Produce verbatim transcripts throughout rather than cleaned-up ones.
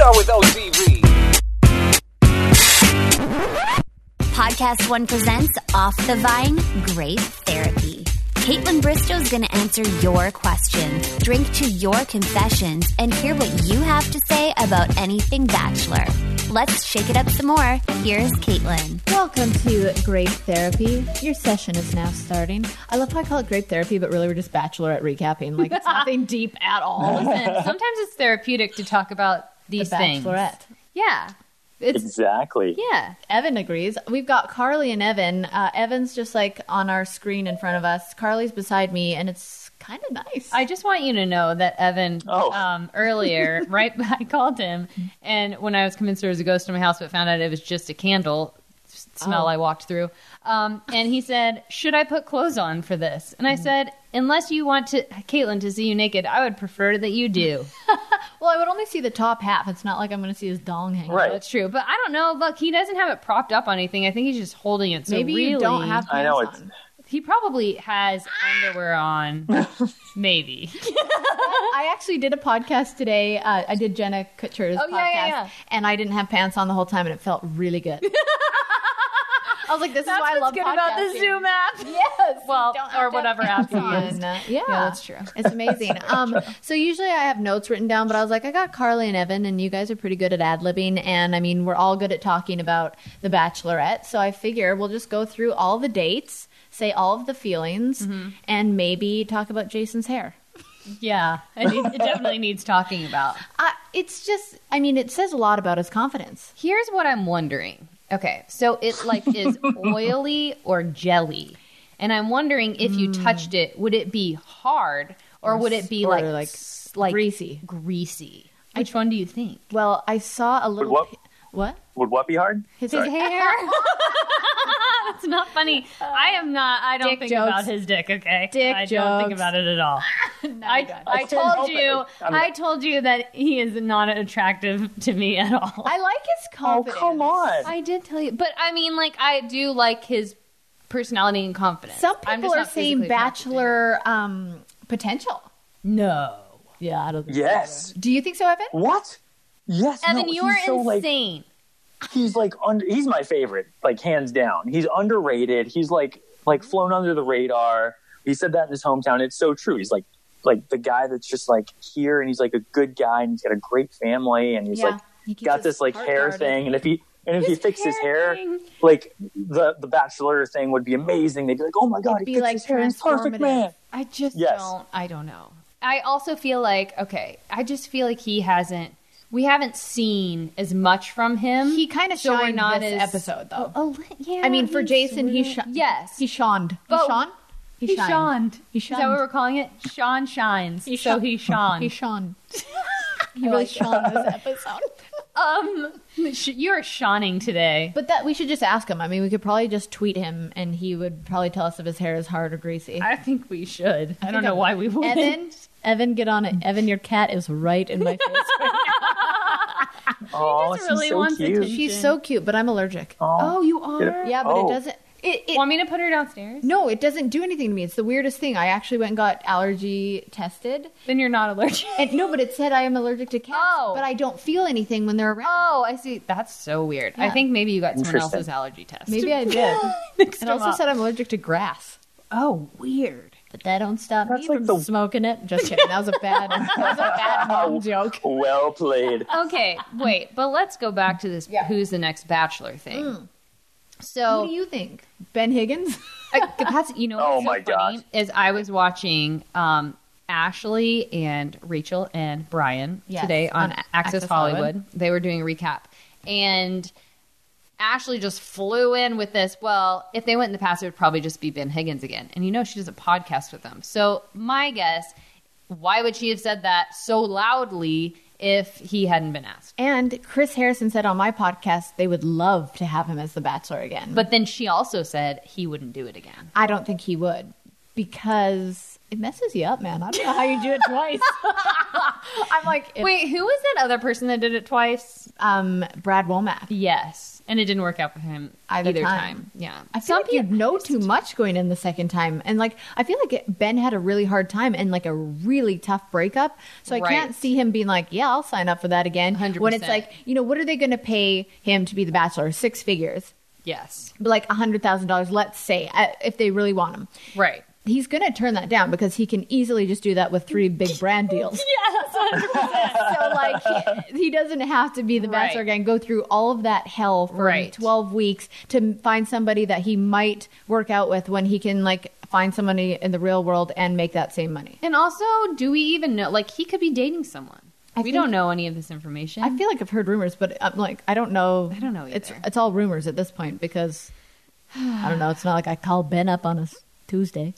start with O T V. Podcast One presents Off the Vine Great Therapy. Caitlin Bristow's going to answer your questions, drink to your confessions, and hear what you have to say about anything Bachelor. Let's shake it up some more. Here's Caitlin. Welcome to Grape Therapy. Your session is now starting. I love how I call it Grape Therapy, but really we're just Bachelorette recapping. Like, it's nothing deep at all. Listen, sometimes it's therapeutic to talk about these The things. Bachelorette. Yeah. It's, Exactly. yeah. Evan agrees. We've got Carly and Evan. Uh, Evan's just like on our screen in front of us. Carly's beside me, and it's kind of nice. I just want you to know that Evan, Oh. um, earlier, right, I called him, and when I was convinced there was a ghost in my house, but found out it was just a candle smell Oh. I walked through, um, and he said, should I put clothes on for this? And I said, unless you want to, Caitlin, to see you naked, I would prefer that you do. Well, I would only see the top half. It's not like I'm going to see his dong hanging. Right. That's true, but I don't know. Look, he doesn't have it propped up on anything. I think he's just holding it. So Maybe really, you don't have pants I know it's on. He probably has underwear on. Maybe. I actually did a podcast today. Uh, I did Jenna Kutcher's Oh, podcast, yeah, yeah, yeah. and I didn't have pants on the whole time, and it felt really good. I was like, "This That's is why I love what's good about the podcasting. Zoom app. Yes, Well, you don't have or to have whatever pants app you use. on. Yeah. Yeah, that's true. It's amazing. Um, so usually I have notes written down, but I was like, I got Carly and Evan, and you guys are pretty good at ad-libbing, and I mean, we're all good at talking about The Bachelorette, so I figure we'll just go through all the dates, say all of the feelings, Mm-hmm. and maybe talk about Jason's hair. Yeah, it, need- it definitely needs talking about. Uh, it's just, I mean, it says a lot about his confidence. Here's what I'm wondering. Okay, so it like is oily or jelly, and I'm wondering if you touched it, would it be hard or, Or would it be or like like s- like greasy? Greasy. Which one do you think? Well, I saw a little. what? pi- What? Would what be hard? His His hair. That's not funny. I am not. I don't Dick think jokes. about his dick. Okay, Dick I don't think jokes. about it at all. I, don't. I can't told help you. it. I'm- I told you that he is not attractive to me at all. I like his Oh, confidence. come on. I did tell you, but I mean, like, I do like his personality and confidence. Some I'm people just are not saying physically attracted to him. Bachelor um, potential. No, Yeah, I don't think Yes. Do you think so, Evan? What? Yes. Evan, no, you are he's so, like, insane. he's like under. He's my favorite, like hands down. He's underrated. He's like like flown under the radar. He said that in his hometown. It's so true. He's like like the guy that's just like here, and he's like a good guy, and he's got a great family, and he's Yeah. like He keeps got his this like heart hair guarded. thing, and if he and if His he fixed his hair hair, thing. like the the Bachelor thing would be amazing. They'd be like, oh my god, It'd he be fixed like his hair. He's perfect, transformative. man. I just Yes. don't. I don't know. I also feel like okay. I just feel like he hasn't. We haven't seen as much from him. He kind of so we're shined not this as episode, though. A, a li- yeah. I mean, for he Jason, he sorta- sh- yes. he shoned. He But- shone? He shined. shined. He Is that shined. what we're calling it? Sean shines. He so shone. he shone. He shone. He really shone this episode. um, sh- you are shining today. But that we should just ask him. I mean, we could probably just tweet him, and he would probably tell us if his hair is hard or greasy. I think we should. I, don't think know I'm- why we wouldn't. Evan, Evan, get on it. Evan, your cat is right in my face. Oh, just she's really so wants cute. attention. She's so cute, but I'm allergic. Oh, you are. Yeah, but Oh. it doesn't. It, it Want me to put her downstairs? no, it doesn't do anything to me. It's the weirdest thing. I actually went and got allergy tested, Then you're not allergic. and no, but it said I am allergic to cats. Oh. But I don't feel anything when they're around. Oh, I see. That's so weird. I Yeah. think maybe you got someone Interesting. else's allergy test. Maybe I did. Mixed It them also up. said I'm allergic to grass. Oh, weird. But that don't stop That's me like from the- smoking it. Just kidding. That was a bad, that was a bad mom joke. Well played. Okay, wait, but let's go back to this Yeah. who's the next bachelor thing. So What do you think? Ben Higgins? I, that's, you know Oh what's so my funny gosh. is I was watching um, Ashley and Rachel and Brian Yes, today on, on Access, Access Hollywood. Hollywood. They were doing a recap, and Ashley just flew in with this. Well, if they went in the past, it would probably just be Ben Higgins again. And you know she does a podcast with them. So my guess, why would she have said that so loudly if he hadn't been asked? And Chris Harrison said on my podcast they would love to have him as the Bachelor again. But then she also said he wouldn't do it again. I don't think he would. because it messes you up, man. I don't know how you do it twice. I'm like, if, Wait, who was that other person that did it twice? um, Brad Womack. Yes. And it didn't work out for him Either either, time. time. Yeah. I feel like you'd know too much going in the second time. And like, I feel like it, Ben had a really hard time and like a really tough breakup. So I Right. can't see him being like, yeah, I'll sign up for that again. one hundred When it's percent. like, you know, what are they going to pay him to be the Bachelor? Six figures. Yes. But like a hundred thousand dollars, let's say, uh, if they really want him. Right. He's going to turn that down because he can easily just do that with three big brand deals. Yes, one hundred percent. So like he, he doesn't have to be the Bachelor Right. again, go through all of that hell for Right. twelve weeks to find somebody that he might work out with when he can like find somebody in the real world and make that same money. And also, do we even know? Like, he could be dating someone. I we think- don't know any of this information. I feel like I've heard rumors, but I'm like, I don't know. I don't know It's either. it's all rumors at this point because I don't know. It's not like I called Ben up on a s- Tuesday.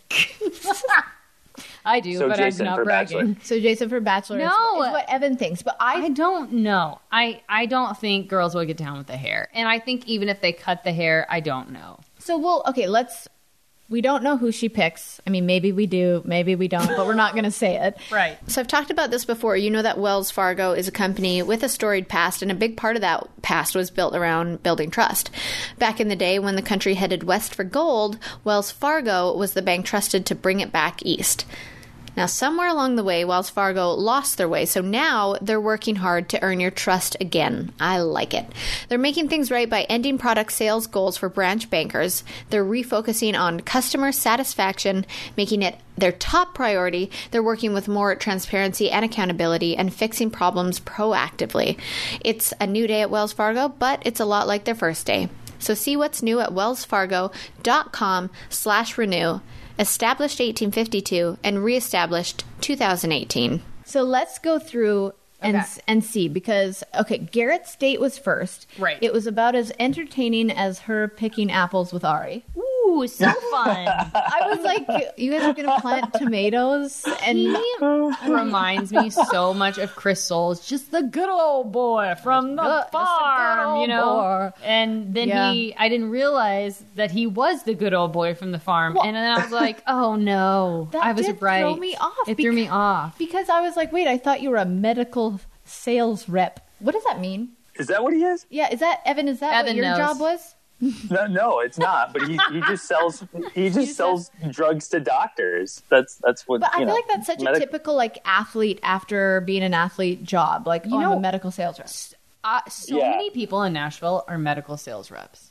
I do, So but Jason I'm not for bragging. Bachelor. So Jason for Bachelor is, No. what, is what Evan thinks, but I I don't know. I, I don't think girls will get down with the hair. And I think even if they cut the hair, I don't know. So we'll okay. Let's. We don't know who she picks. I mean, maybe we do, maybe we don't, but we're not going to say it. Right. So I've talked about this before. You know that Wells Fargo is a company with a storied past, and a big part of that past was built around building trust. Back in the day when the country headed west for gold, Wells Fargo was the bank trusted to bring it back east. Now, somewhere along the way, Wells Fargo lost their way, so now they're working hard to earn your trust again. I like it. They're making things right by ending product sales goals for branch bankers. They're refocusing on customer satisfaction, making it their top priority. They're working with more transparency and accountability and fixing problems proactively. It's a new day at Wells Fargo, but it's a lot like their first day. So see what's new at wellsfargo.com slash renew. Established eighteen fifty-two and reestablished two thousand eighteen. So let's go through and Okay. s and see because okay, Garrett's date was first. Right. It was about as entertaining as her picking apples with Ari. Ooh, so fun. I was like, you guys are going to plant tomatoes and He reminds me so much of Chris Soules, just the good old boy from the good- just the good farm, old you know. boy. And then Yeah. he, I didn't realize that he was the good old boy from the farm, and then I was like, oh no, That I was did right. throw me off It threw me because- off. because I was like, wait, I thought you were a medical sales rep. What does that mean? Is that what he is? Yeah, is that Evan? Is that Evan what your knows. job was? No, no, it's not. But he, he just sells he just sells drugs to doctors. That's that's what. But I you feel know, like that's such a medic- typical like athlete after being an athlete job. Like, You oh, I'm know- a medical sales rep. Uh, so Yeah. many people in Nashville are medical sales reps.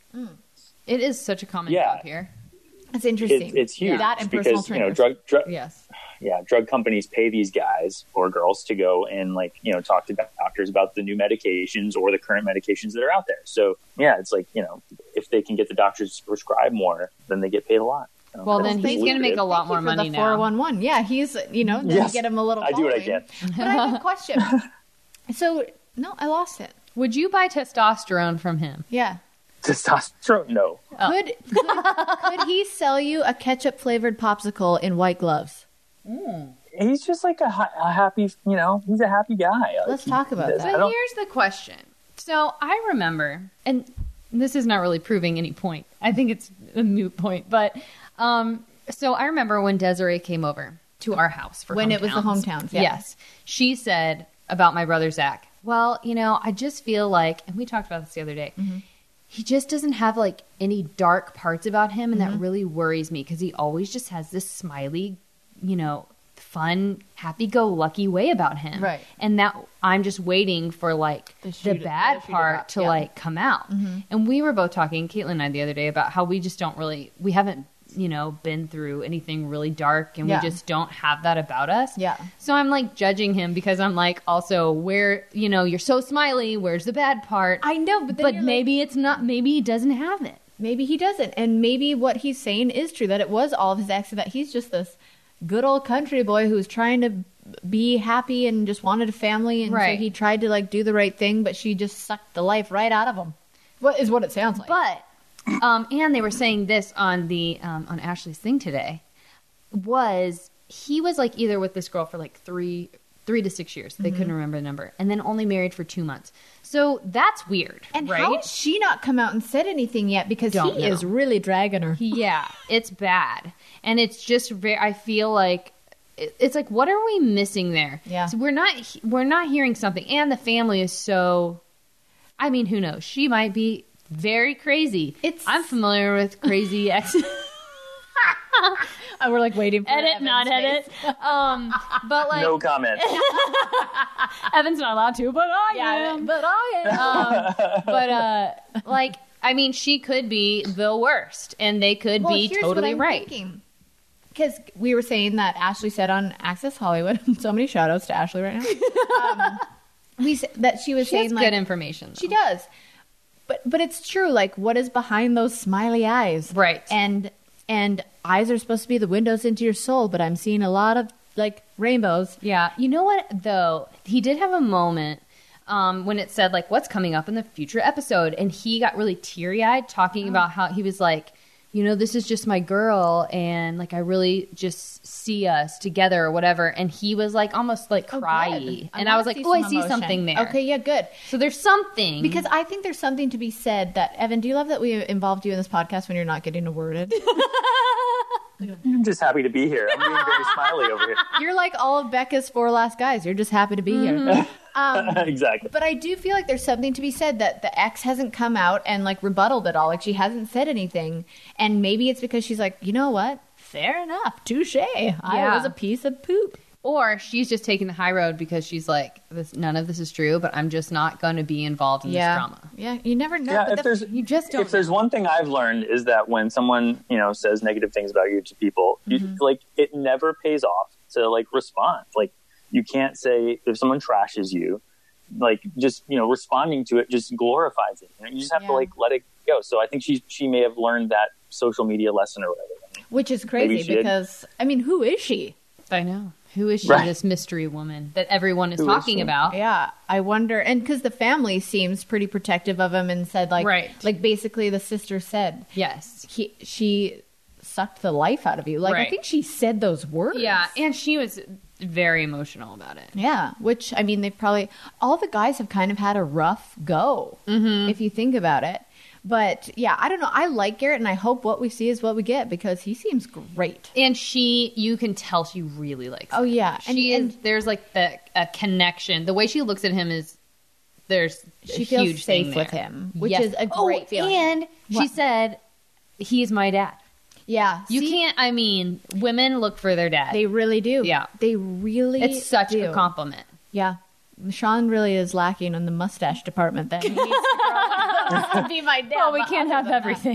It is such a common Yeah. job here. That's interesting. It's, it's huge That and personal because you know trainers. drug, drug Yes. yeah drug companies pay these guys or girls to go and like you know talk to doctors about the new medications or the current medications that are out there. So yeah, it's like you know if they can get the doctors to prescribe more, then they get paid a lot. You know, Well, that's then just he's going to make a lucrative. lot Thank you more for money the now. four one one. Yeah, he's, you know, then Yes. you get him a little I do what I following. can. But I have a question. So, no, I lost it. Would you buy testosterone from him? Yeah. Testosterone? No. Could, could could he sell you a ketchup flavored popsicle in white gloves? He's just like a, ha- a happy, you know, he's a happy guy. Like, Let's he- talk about I that. But don't- here's the question. So I remember, and this is not really proving any point. I think it's a moot point. But um, so I remember when Desiree came over to our house for When it was the hometowns, yeah. Yes. She said about my brother Zach, well, you know, I just feel like, and we talked about this the other day, Mm-hmm. he just doesn't have like any dark parts about him. And Mm-hmm. that really worries me because he always just has this smiley, you know, fun, happy-go-lucky way about him. Right. And that I'm just waiting for like To the shoot it- bad to shoot it part up, to yeah. like come out. And we were both talking, Caitlin and I, the other day about how we just don't really, we haven't, you know, been through anything really dark and Yeah. we just don't have that about us. Yeah. So I'm like judging him because I'm like, also, where, you know, you're so smiley, where's the bad part? I know, but then But you're like- maybe it's not, maybe he doesn't have it. Maybe he doesn't. And maybe what he's saying is true, that it was all of his ex, that he's just this good old country boy who's trying to be happy and just wanted a family. And Right. so he tried to like do the right thing, but she just sucked the life right out of him. What is what it sounds like. But, um, and they were saying this on the, um, on Ashley's thing today, was he was like either with this girl for like three, three to six years. They couldn't remember the number. And then only married for two months. So that's weird, And right? how has she not come out and said anything yet? Because Don't he know. is really dragging her. Yeah, it's bad. And it's just very, I feel like, it- it's like, what are we missing there? Yeah. So we're not, he- we're not hearing something. And the family is so, I mean, who knows? She might be very crazy. It's- I'm familiar with crazy ex. Oh, we're like waiting for edit, Evan's not face. edit. Um, but like, No comment. Evan's not allowed to, but I Yeah, am. but I am. Um, but uh, like, I mean, she could be the worst, and they could Well, be here's totally what I'm right. thinking. Because we were saying that Ashley said on Access Hollywood, so many shout outs to Ashley right now. Um, we s- that she was She has saying like good information. she though. does, but but it's true. Like, what is behind those smiley eyes? Right. And and eyes are supposed to be the windows into your soul, but I'm seeing a lot of like rainbows. Yeah. You know what, though? He did have a moment um, when it said, like, what's coming up in the future episode. And he got really teary eyed talking about how he was like, you know, this is just my girl. And, like, I really just see us together or whatever. And he was, like, almost, like, Oh, cryy. good. and I was wanna like, see oh, I some see emotion. something there. Okay, yeah, good. So there's something. Because I think there's something to be said that Evan, do you love that we involved you in this podcast when you're not getting a word in? I'm just happy to be here. I'm being very smiley over here. You're like all of Becca's four last guys. You're just happy to be here. Um, Exactly. but I do feel like there's something to be said that the ex hasn't come out and like rebutted it all. Like she hasn't said anything. And maybe it's because she's like, you know what? Fair enough. Touche. I Yeah. was a piece of poop. Or she's just taking the high road because she's like, this, none of this is true, but I'm just not going to be involved in Yeah. this drama. Yeah. You never know. Yeah, but if the- there's You just don't if there's one thing I've learned is that when someone, you know, says negative things about you to people, you, like it never pays off to like respond. Like you can't say if someone trashes you, like just, you know, responding to it just glorifies it. You know, you just have Yeah. to like let it go. So I think she she may have learned that social media lesson or whatever. which is Maybe crazy she did. because, I mean, who is she? I know. Who is she, Right. this mystery woman that everyone is Who is talking she? about? Yeah, I wonder, and because the family seems pretty protective of him and said like, Right. like basically the sister said, Yes. he, she sucked the life out of you. Like I Right. think she said those words. Yeah, and she was very emotional about it. Yeah, which I mean, they've probably all the guys have kind of had a rough go Mm-hmm. if you think about it. But yeah, I don't know. I like Garrett, and I hope what we see is what we get because he seems great. And she, you can tell she really likes Oh him. yeah, and, She and is, there's like the, a connection. The way she looks at him is, there's she a feels huge safe thing with there. him, which Yes. is a great oh, feeling. And she What? said, he's my dad. Yeah, You see, can't, I mean, women look for their dad. They really do. Yeah. they really. it's such do. a compliment. Yeah. Sean really is lacking in the mustache department. Then he needs to, grow, to be my dad. Well, we but can't other have than everything.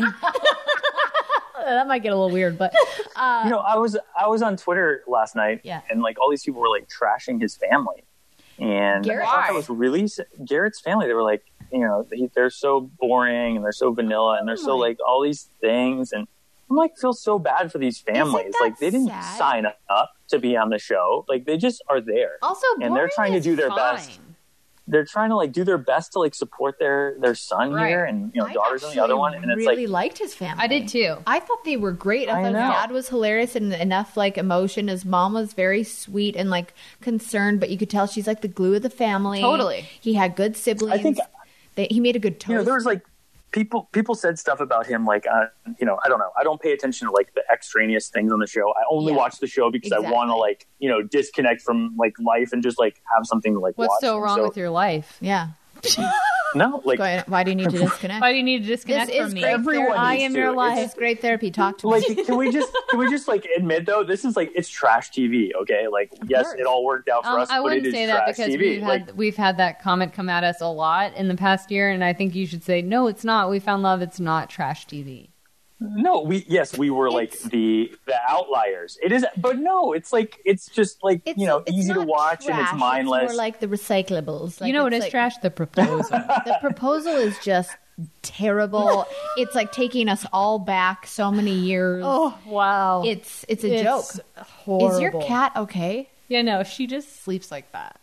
That, that might get a little weird, but uh, You know, I was I was on Twitter last night, Yeah. and like all these people were like trashing his family, and Garrett? I thought that was really Garrett's family. They were like, you know, he, they're so boring and they're so vanilla and they're so my- like all these things, and I'm like feel so bad for these families. that Like they didn't sad? sign up to be on the show. Like they just are there. Also, And they're boring trying to is do their fine. best. They're trying to like do their best to like support their their son Right. here, and you know, I daughters on the actually other one, and it's really like liked his family. I did too. I thought they were great. I, I thought his know. dad was hilarious and enough like emotion. His mom was very sweet and like concerned, but you could tell she's like the glue of the family. Totally. He had good siblings. I think- they, he made a good toast. you know, there was like people people said stuff about him like uh, you know, I don't know, I don't pay attention to like the extraneous things on the show. I only Yeah. watch the show because I Exactly. want to like, you know, disconnect from like life and just like have something to like What's watch. so And wrong with your life? yeah. no like Go ahead. Why do you need to disconnect? Why do you need to disconnect This is from me? great Everyone therapy. needs I am to. your It's- life. This is great therapy. Talk to like me. can we just can we just like admit though, this is like, it's trash T V, okay? Like yes, course. it all worked out for Um, us, I but wouldn't it is say that trash because T V. we've Like had we've had that comment come at us a lot in the past year, and I think you should say no, it's not. We found love. It's not trash T V. no, we yes, we were like It's- the the outliers. It is, but no, it's like it's just like, It's, you know, it's easy to not watch and it's trash. mindless. It's more like the recyclables. Like, you know what it's is like- trash? The proposal. The proposal is just terrible. It's like taking us all back so many years. oh wow! It's it's a joke. Horrible. Is your cat okay? Yeah, no, she just sleeps like that.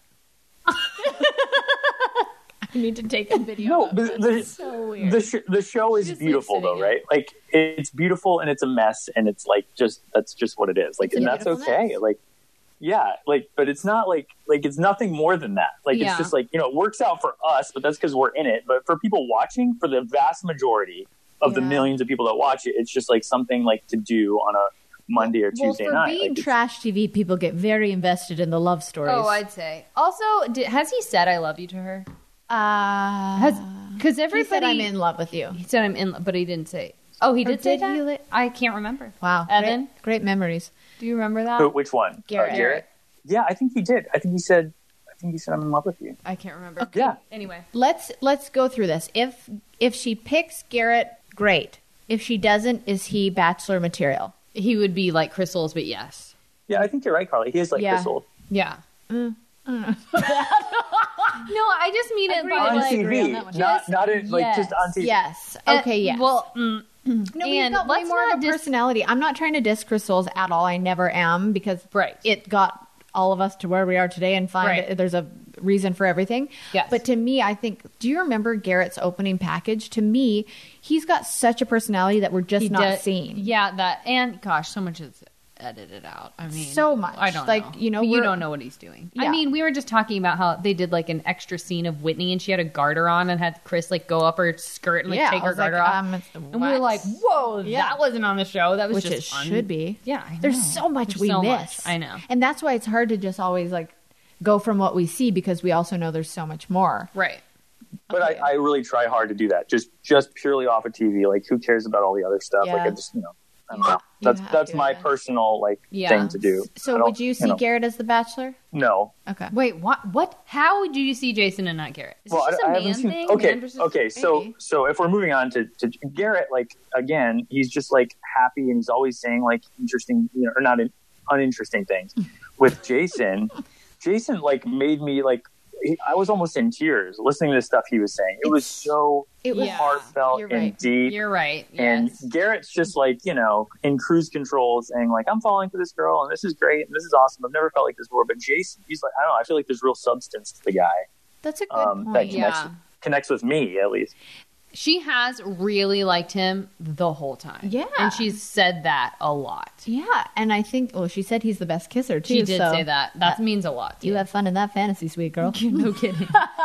I need to take a video. No, of but this. the, so weird. the, sh- the show is just beautiful leaves though, sitting right? Like it's beautiful and it's a mess, and it's like just that's just what it is. Like, It's a and that's beautiful okay. mess. Like, Yeah, like, but it's not like, like, it's nothing more than that. Like, Yeah. it's just like, you know, it works out for us, but that's because we're in it. But for people watching, for the vast majority of the Yeah. millions of people that watch it, it's just like something like to do on a Monday or Well, Tuesday for night. being Like, it's- trash T V, people get very invested in the love stories. Oh, I'd say. Also, did, has he said "I love you" to her? uh, Because he everybody said I'm in love with you. He said I'm in, but he didn't say. Oh, he Or did say did that. he li- I can't remember. Wow, Evan, great, great memories. do you remember that? Who- which one? Garrett. Uh, Garrett? Yeah, I think he did. I think he said, I think he said, I'm in love with you. I can't remember. Yeah. Anyway, Let's let's go through this. If if she picks Garrett, great. If she doesn't, is he bachelor material? he would be like Crystal's, but yes. Yeah, I think you're right, Carly. He is like Yeah. this old. Yeah. No, I just mean it Agree by with On like. T V. that one. Not, not in, like, yes. just on T V. Yes. Uh, Okay. Yes. Well, mm, no, but he's and got way let's more not of a dis- personality. I'm not trying to diss Crystal's at all. I never am because Right. it got all of us to where we are today and find Right. it- there's a reason for everything. Yes. But to me, I think, do you remember Garrett's opening package? To me, he's got such a personality that we're just he not did- seeing. Yeah, that and gosh, so much is edited out. I mean, So much. I don't Like, know. you know, you we're- don't know what he's doing. I Yeah. mean, we were just talking about how they did like an extra scene of Whitney, and she had a garter on, and had Chris like go up her skirt and like Yeah, take I her was like, garter off, um, it's- and we were what? like, "Whoa, Yeah. that wasn't on the show. That was Which it just un- should be. Yeah, I There's know. so much There's we so miss. much. I know. And that's why it's hard to just always like go from what we see because we also know there's so much more. Right. But I, I really try hard to do that. Just just purely off of T V. Like, who cares about all the other stuff? Yeah. Like, I just, you know, I don't Yeah. know. That's You have that's to, my yeah. personal, like, Yeah. thing to do. I So don't- would you see know, Garrett as the Bachelor? No. Okay. Wait, what? What? How would you see Jason and not Garrett? Is Well, this just I, a I man haven't seen. thing? Okay, Man versus- okay. So, maybe? so if we're moving on to, to Garrett, like, again, he's just like happy and he's always saying like interesting, you know, or not in, uninteresting things. With Jason, Jason like made me like he, I was almost in tears listening to the stuff he was saying. It was so It was Yeah. heartfelt You're and right. deep. You're right. And Yes. Garrett's just like, you know, in cruise control saying like, I'm falling for this girl and this is great and this is awesome. I've never felt like this before. But Jason, he's like, I don't know. I feel like there's real substance to the guy That's a good um, that point. connects, Yeah. connects with me at least. She has really liked him the whole time. Yeah. And she's said that a lot. Yeah, and I think well, she said he's the best kisser too. She did so say that. That means a lot. You too. have fun in that fantasy, sweet girl. no kidding.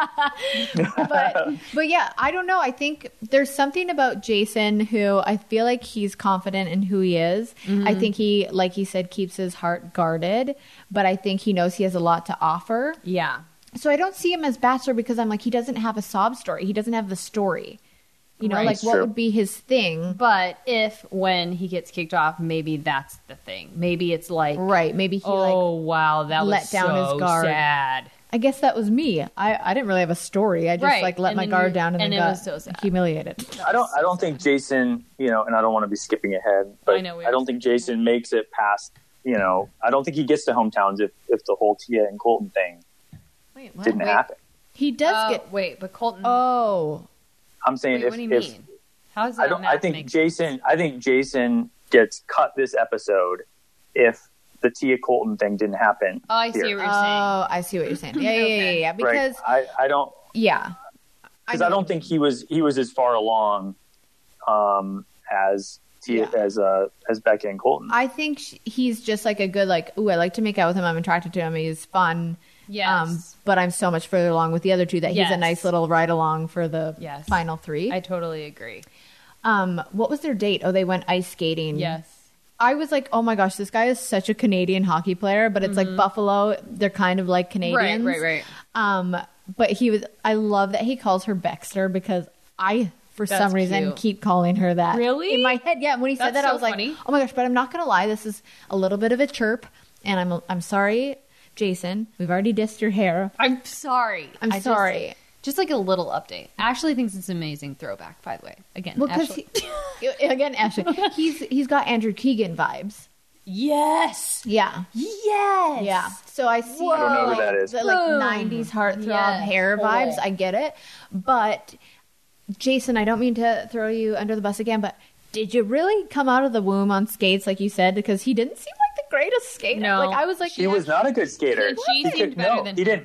but but yeah, I don't know. I think there's something about Jason who I feel like he's confident in who he is. Mm-hmm. I think he, like he said, keeps his heart guarded, but I think he knows he has a lot to offer. Yeah. So I don't see him as Bachelor because I'm like, he doesn't have a sob story. He doesn't have the story. You know, Right. like That's what true. would be his thing? But if when he gets kicked off, maybe that's the thing. Maybe it's like, Right. Maybe he oh like, wow, that let was down so his guard. sad. I guess that was me. I, I didn't really have a story. I just Right. like let And my then guard you- down and, and then it got was so sad. humiliated. I don't. I don't think Jason. You know, and I don't want to be skipping ahead, but I know we I are. don't think Jason makes it past. You know, I don't think he gets to hometowns if if the whole Tia and Colton thing Wait, what? didn't Wait, happen. He does uh, get. wait, but Colton. Oh, I'm saying wait, if what do you if mean? How does that I don't. not I think make Jason. I think Jason gets cut this episode if the Tia Colton thing didn't happen. Oh, I see here. what you're saying. oh, I see what you're saying. Yeah, yeah, yeah, yeah, Okay. yeah. Right. Because I, I don't yeah, because I, know- don't think he was he was as far along um, as Tia Yeah. as uh, as Becca and Colton. I think sh- he's just like a good like. Ooh, I like to make out with him. I'm attracted to him. He's fun. Yes. Um, but I'm so much further along with the other two that he's a Yes. nice little ride along for the Yes. final three. I totally agree. um, what was their date? Oh, they went ice skating. Yes. I was like, oh my gosh, this guy is such a Canadian hockey player, but it's like Buffalo. They're kind of like Canadians. Mm-hmm. Right, right, right. Um, but he was. I love that he calls her Baxter because I, for That's some reason, cute. keep calling her that. Really? In my head, yeah. When he said That's that, I so was funny. like, oh my gosh. But I'm not gonna lie. This is a little bit of a chirp, and I'm I'm sorry, Jason. We've already dissed your hair. I'm sorry. I'm I just- sorry. Just, like a little update. Ashley thinks it's an amazing throwback, by the way. Again, Well, because Ashley. he, again, Ashley, he's he's got Andrew Keegan vibes. yes. Yeah. Yes. Yeah. So I see I don't know who like, that is. the like Boom. nineties heartthrob Yeah, hair totally. vibes. I get it. But Jason, I don't mean to throw you under the bus again, but did you really come out of the womb on skates like you said? Because he didn't seem like the greatest skater. No. Like I was like He was not a good skater. She He seemed better no, than he him. didn't.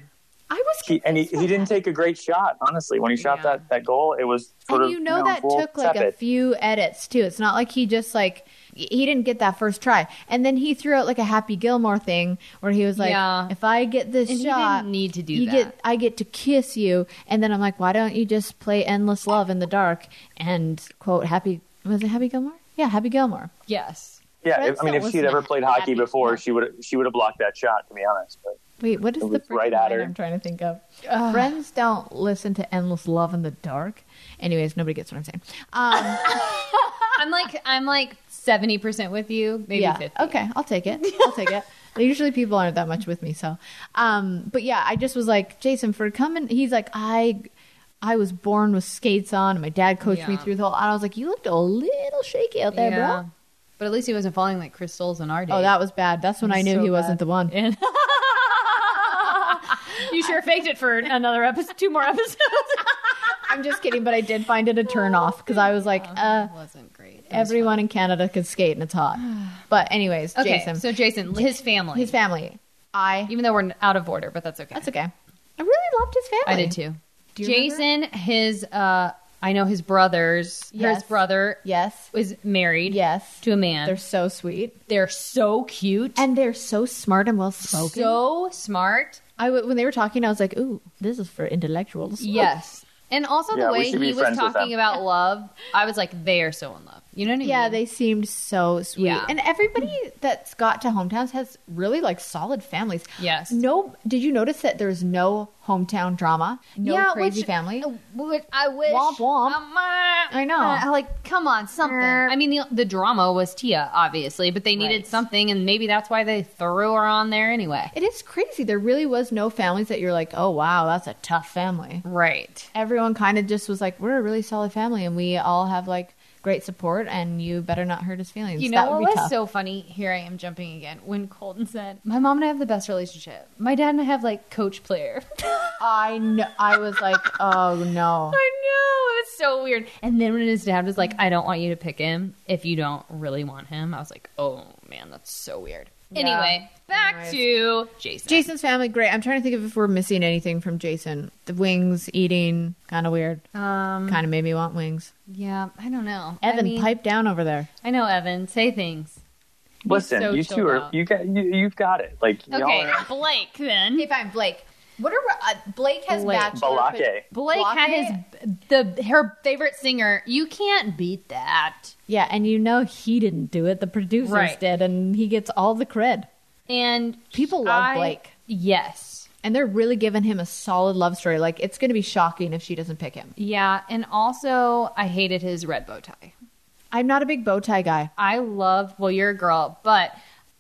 I was he, and he, confused by he didn't that. take a great shot. Honestly, when he shot Yeah. that, that goal, it was sort And of you know, know, that a little took like a tepid. few edits too. It's not like he just like he didn't get that first try, and then he threw out like a Happy Gilmore thing where he was like, Yeah. "If I get this And he shot, didn't need to do you that. get I get to kiss you." And then I'm like, "Why don't you just play Endless Love in the Dark and quote Happy was it Happy Gilmore? Yeah, Happy Gilmore." Yes. Yeah, Friends if, I mean, don't if she'd listen ever to played hockey Happy before, Gilmore. she would she would have blocked that shot. To be honest, but Wait, what is It the was right freaking at line her. I'm trying to think of? Friends don't listen to Endless Love in the Dark. Anyways, nobody gets what I'm saying. Um, I'm like I'm like seventy percent with you, maybe yeah. fifty. Okay, I'll take it. I'll take it. Usually people aren't that much with me, so. Um, but yeah, I just was like, Jason, for coming, he's like, I, I was born with skates on, and my dad coached me Yeah. through the whole. And I was like, you looked a little shaky out there, Yeah. bro. But at least he wasn't falling like crystals in our day. Oh, that was bad. That's when I knew so he wasn't bad. the one. You sure faked it for another episode, two more episodes. I'm just kidding, but I did find it a turn off because I was like, uh, It wasn't great. It was everyone in Canada could skate and it's hot. But anyways, fun. Okay, Jason, so Jason, his family. his family. I. Even though we're out of order, but that's okay. That's okay. I really loved his family. I did too. Do you Jason, his uh I know his brothers. Yes. His brother Yes. was married Yes. to a man. They're They're, so sweet. so cute. And they're so smart and well spoken. so smart. I w- when they were talking, I was like, "Ooh, this is for intellectuals." Yes. And also Yeah, the we way should be he was friends with talking them. about love, I was like, they are so in love. You know what I mean? Yeah, they seemed so sweet. Yeah. And everybody that's got to hometowns has really like solid families. Yes. No, did you notice that there's no hometown drama? No Yeah, crazy which- family. Which I wish. Womp womp. Um, uh, I know. uh, like, come on, something. I mean, the, the drama was Tia, obviously, but they needed Right. something, and maybe that's why they threw her on there anyway. It is crazy. There really was no families that you're like, "Oh wow, that's a tough family." Right. Everyone kind of just was like, "We're a really solid family, and we all have like great support, and you better not hurt his feelings." You That know would what be was tough. so funny? Here I am jumping again. When Colton said, "My mom and I have the best relationship. My dad and I have like coach player." I know. I was like, "Oh no." I know, it was so weird. And then when his dad was like, "I don't want you to pick him if you don't really want him," I was like, "Oh man, that's so weird." Yeah. Anyway, back Anyways. to Jason. Jason's family, great. I'm trying to think of if we're missing anything from Jason. The wings, eating, kind of weird. Um, Kind of made me want wings. yeah, I don't know. Evan, I mean, pipe down over there. I know, Evan. Say things. listen, so you two chilled are out. you got you, you've got it. Like y'all Okay, are- Blake then. Okay, fine, Blake. What are uh, Blake has Blake. bachelor? Balake. Blake had his the her favorite singer. You can't beat that. Yeah, and you know he didn't do it. The producers Right. did, and he gets all the cred. And People love I- Blake. Yes. And they're really giving him a solid love story. Like, it's going to be shocking if she doesn't pick him. Yeah, and also I hated his red bow tie. I'm not a big bow tie guy. I love, well, you're a girl, but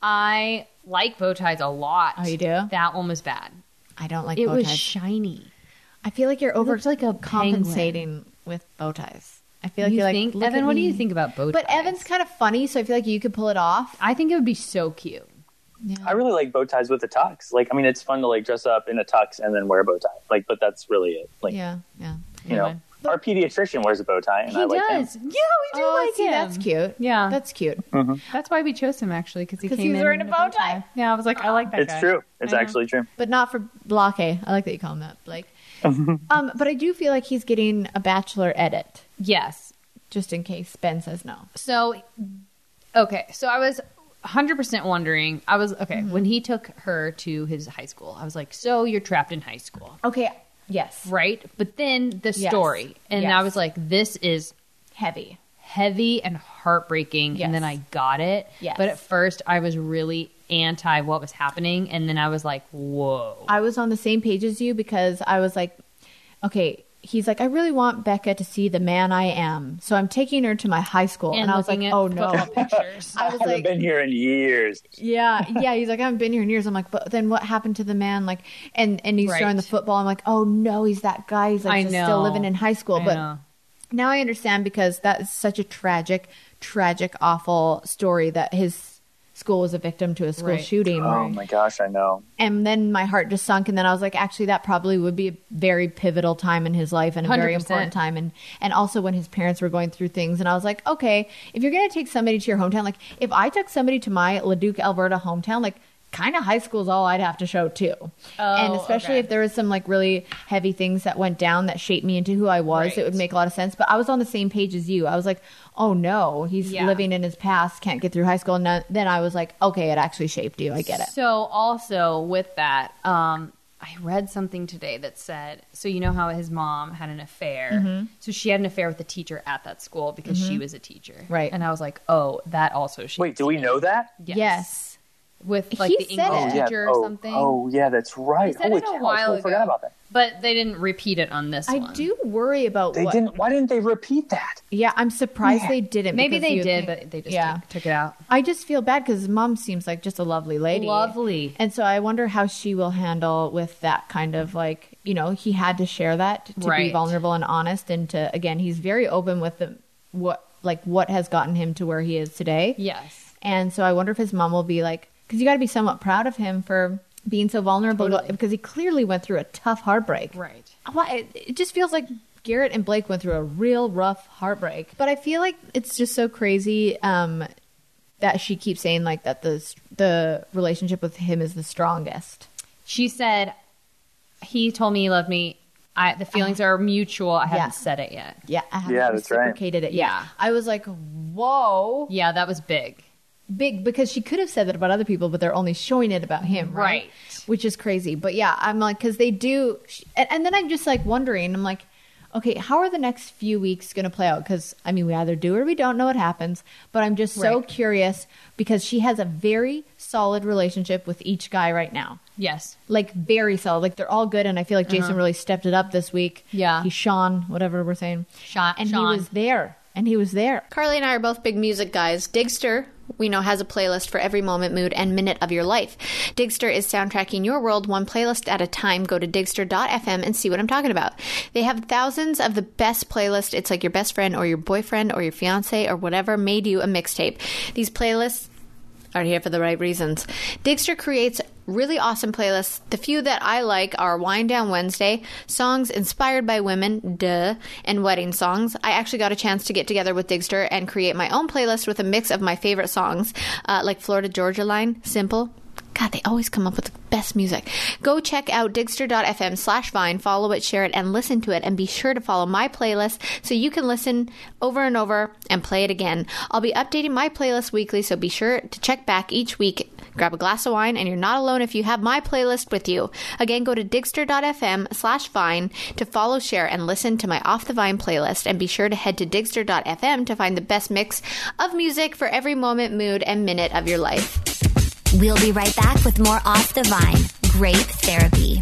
I like bow ties a lot. Oh, you do? That one was bad. I don't like It bow was ties. shiny. I feel like you're over looks like a compensating with bow ties. I feel like You you're like, think? look Evan, at what do you me. think about bow ties? But Evan's kind of funny, so I feel like you could pull it off. I think it would be so cute. I really like bow ties with a tux. Like, I mean, it's fun to like dress up in a tux and then wear a bow tie. Like, but that's really it. Like, Yeah, yeah. you know, our pediatrician wears a bow tie, and He I like does. him. Yeah, we do Oh, like see, him. that's cute. Yeah. That's cute. That's why we chose him, actually, because he 'Cause came he was in wearing in a bow tie. Yeah, I was like, I like that It's guy. true. It's I know. actually true. But not for Blake. I like that you call him that, Blake. um, but I do feel like he's getting a bachelor edit, Yes. just in case Ben says no. So, okay. So I was one hundred percent wondering. I was, okay, Mm-hmm. when he took her to his high school, I was like, so you're trapped in high school, Okay, yes. right? But then the Yes. story, and Yes. I was like, this is Heavy. heavy and heartbreaking. Yes. And then I got it. Yes. But at first, I was really anti what was happening. And then I was like, whoa. I was on the same page as you because I was like, okay, he's like, I really want Becca to see the man I am. So I'm taking her to my high school. And, I was like, looking at oh no. football pictures. I was I haven't like, been here in years. yeah, yeah. He's like, I haven't been here in years. I'm like, but then what happened to the man? Like, and, and he's Right. throwing the football. I'm like, oh no, he's that guy. He's like I just know. still living in high school. I but know. now I understand because that is such a tragic, tragic, awful story that his school was a victim to a school Right. shooting. Oh my gosh, I know. And then my heart just sunk, and then I was like, actually, that probably would be a very pivotal time in his life and a very one hundred percent. important time. And, and also when his parents were going through things. And I was like, okay, if you're going to take somebody to your hometown, like if I took somebody to my Leduc, Alberta hometown, like kind of high school is all I'd have to show too. Oh, and especially okay. if there was some like really heavy things that went down that shaped me into who I was, Right. it would make a lot of sense. But I was on the same page as you. I was like, oh no, he's Yeah. living in his past, can't get through high school. And then- then I was like, okay, it actually shaped you. I get it. So also with that, um, I read something today that said, so you know how his mom had an affair. Mm-hmm. So she had an affair with the teacher at that school because she was a teacher. Right. And I was like, oh, that also shaped Wait, do we know that? Yes. Yes. With like He the said English it. yeah. teacher oh, or something. Oh, yeah, that's right. They said Holy it a cow, while I totally ago. forgot about that. But they didn't repeat it on this I one. do worry about They what. didn't. Why didn't they repeat that? Yeah, I'm surprised Yeah. they didn't. Maybe because they you did, think- but they just yeah. took, took it out. I just feel bad because his mom seems like just a lovely lady. Lovely. And so I wonder how she will handle with that kind of like, you know, he had to share that to be Right. vulnerable and honest. And to, again, he's very open with the, what, like what has gotten him to where he is today. Yes. And so I wonder if his mom will be like, because you got to be somewhat proud of him for being so vulnerable Totally. because he clearly went through a tough heartbreak. Right. Well, it, it just feels like Garrett and Blake went through a real rough heartbreak. But I feel like it's just so crazy um, that she keeps saying like that the the relationship with him is the strongest. She said, he told me he loved me. I, the feelings are mutual. I haven't Yeah. said it yet. Yeah, I haven't Yeah, that's right. reciprocated it. Yeah. Yeah. I was like, whoa, Yeah, that was big. big, because she could have said that about other people, but they're only showing it about him, right? Right. Which is crazy. But yeah, I'm like, because they do, and, and then I'm just like wondering, I'm like, okay, how are the next few weeks going to play out? Because I mean, we either do or we don't know what happens. But I'm just so Right. curious because she has a very solid relationship with each guy right now. Yes. Like very solid. Like they're all good, and I feel like Jason really stepped it up this week. Yeah. He's Sean, whatever we're saying. Sean- and Sean. he was there. And he was there. Carly and I are both big music guys. Digster, we know, has a playlist for every moment, mood, and minute of your life. Digster is soundtracking your world one playlist at a time. Go to digster dot f m and see what I'm talking about. They have thousands of the best playlists. It's like your best friend or your boyfriend or your fiance or whatever made you a mixtape. These playlists are here for the right reasons. Digster creates really awesome playlists. The few that I like are Wind Down Wednesday, songs inspired by women, duh, and wedding songs. I actually got a chance to get together with Digster and create my own playlist with a mix of my favorite songs, uh, like Florida Georgia Line, Simple. God, they always come up with the best music. Go check out digster dot f m slash vine, follow it, share it, and listen to it. And be sure to follow my playlist so you can listen over and over and play it again. I'll be updating my playlist weekly, so be sure to check back each week. Grab a glass of wine, and you're not alone if you have my playlist with you. Again, go to digster dot f m slash vine to follow, share, and listen to my Off the Vine playlist. And be sure to head to digster dot f m to find the best mix of music for every moment, mood, and minute of your life. We'll be right back with more Off the Vine. Grape Therapy.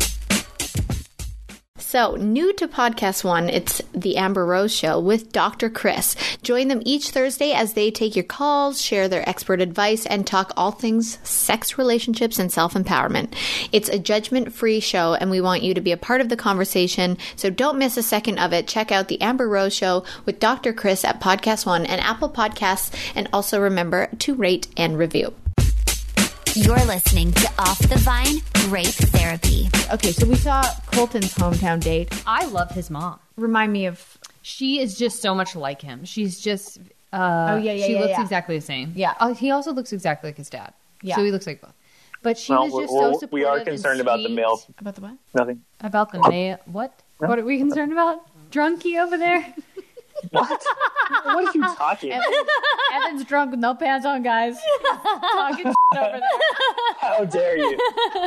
So, new to Podcast One, it's the Amber Rose Show with Doctor Chris. Join them each Thursday as they take your calls, share their expert advice, and talk all things sex, relationships, and self-empowerment. It's a judgment-free show, and we want you to be a part of the conversation, so don't miss a second of it. Check out the Amber Rose Show with Doctor Chris at Podcast One and Apple Podcasts, and also remember to rate and review. You're listening to Off the Vine Grape Therapy. Okay, so we saw Colton's hometown date. I love his mom. Remind me of. She is just so much like him. She's just. Uh, Oh, yeah, yeah, She yeah, looks yeah. exactly the same. Yeah. Oh, he also looks exactly like his dad. Yeah. So he looks like both. But she Well, was just well, so supportive. we are and concerned about the sweet. male. About the what? Nothing. About the male. What? What are we concerned about? Drunkie over there. What? What are you talking? Evan's drunk with no pants on, guys. Talking shit over there. How dare you?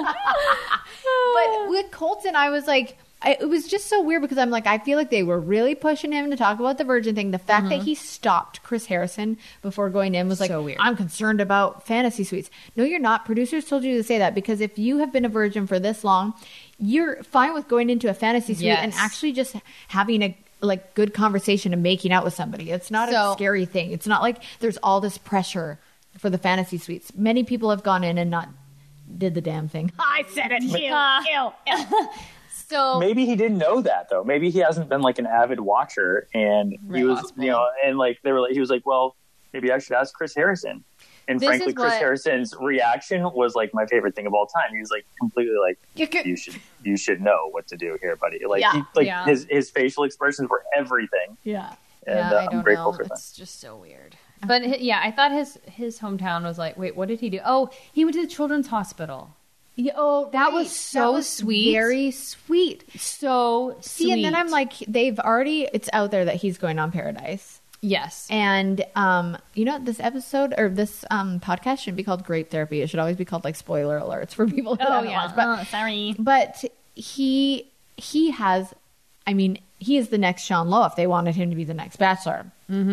But with Colton, I was like, I, it was just so weird because I'm like, I feel like they were really pushing him to talk about the virgin thing. The fact that he stopped Chris Harrison before going in was like, So weird. I'm concerned about fantasy suites. No, you're not. Producers told you to say that because if you have been a virgin for this long, you're fine with going into a fantasy suite Yes. and actually just having a like good conversation and making out with somebody. It's not So- a scary thing. It's not like there's all this pressure for the fantasy suites. Many people have gone in and not did the damn thing. I said it. Ew, ew, ew. So Maybe he didn't know that though. Maybe he hasn't been like an avid watcher, and he Right. was, Possible. you know, and like they were, like, he was like, well, maybe I should ask Chris Harrison. And This frankly, is Chris what- Harrison's reaction was like my favorite thing of all time. He was like completely like, you should, you should know what to do here, buddy. Like, Yeah. he, like Yeah. his his facial expressions were everything, Yeah. and yeah, uh, I I'm don't grateful know. for that. It's just so weird. But hi- yeah, I thought his his hometown was like, wait, what did he do? Oh, he went to the children's hospital. Yeah, oh, That was right. so That was sweet. Very sweet. So See, sweet. and then I'm like, they've already, it's out there that he's going on Paradise. yes. And, um, you know, this episode or this um, podcast shouldn't be called Grape Therapy. It should always be called like spoiler alerts for people who haven't watched. But, oh, sorry. but he, he has, I mean, he is the next Sean Lowe if they wanted him to be the next Bachelor.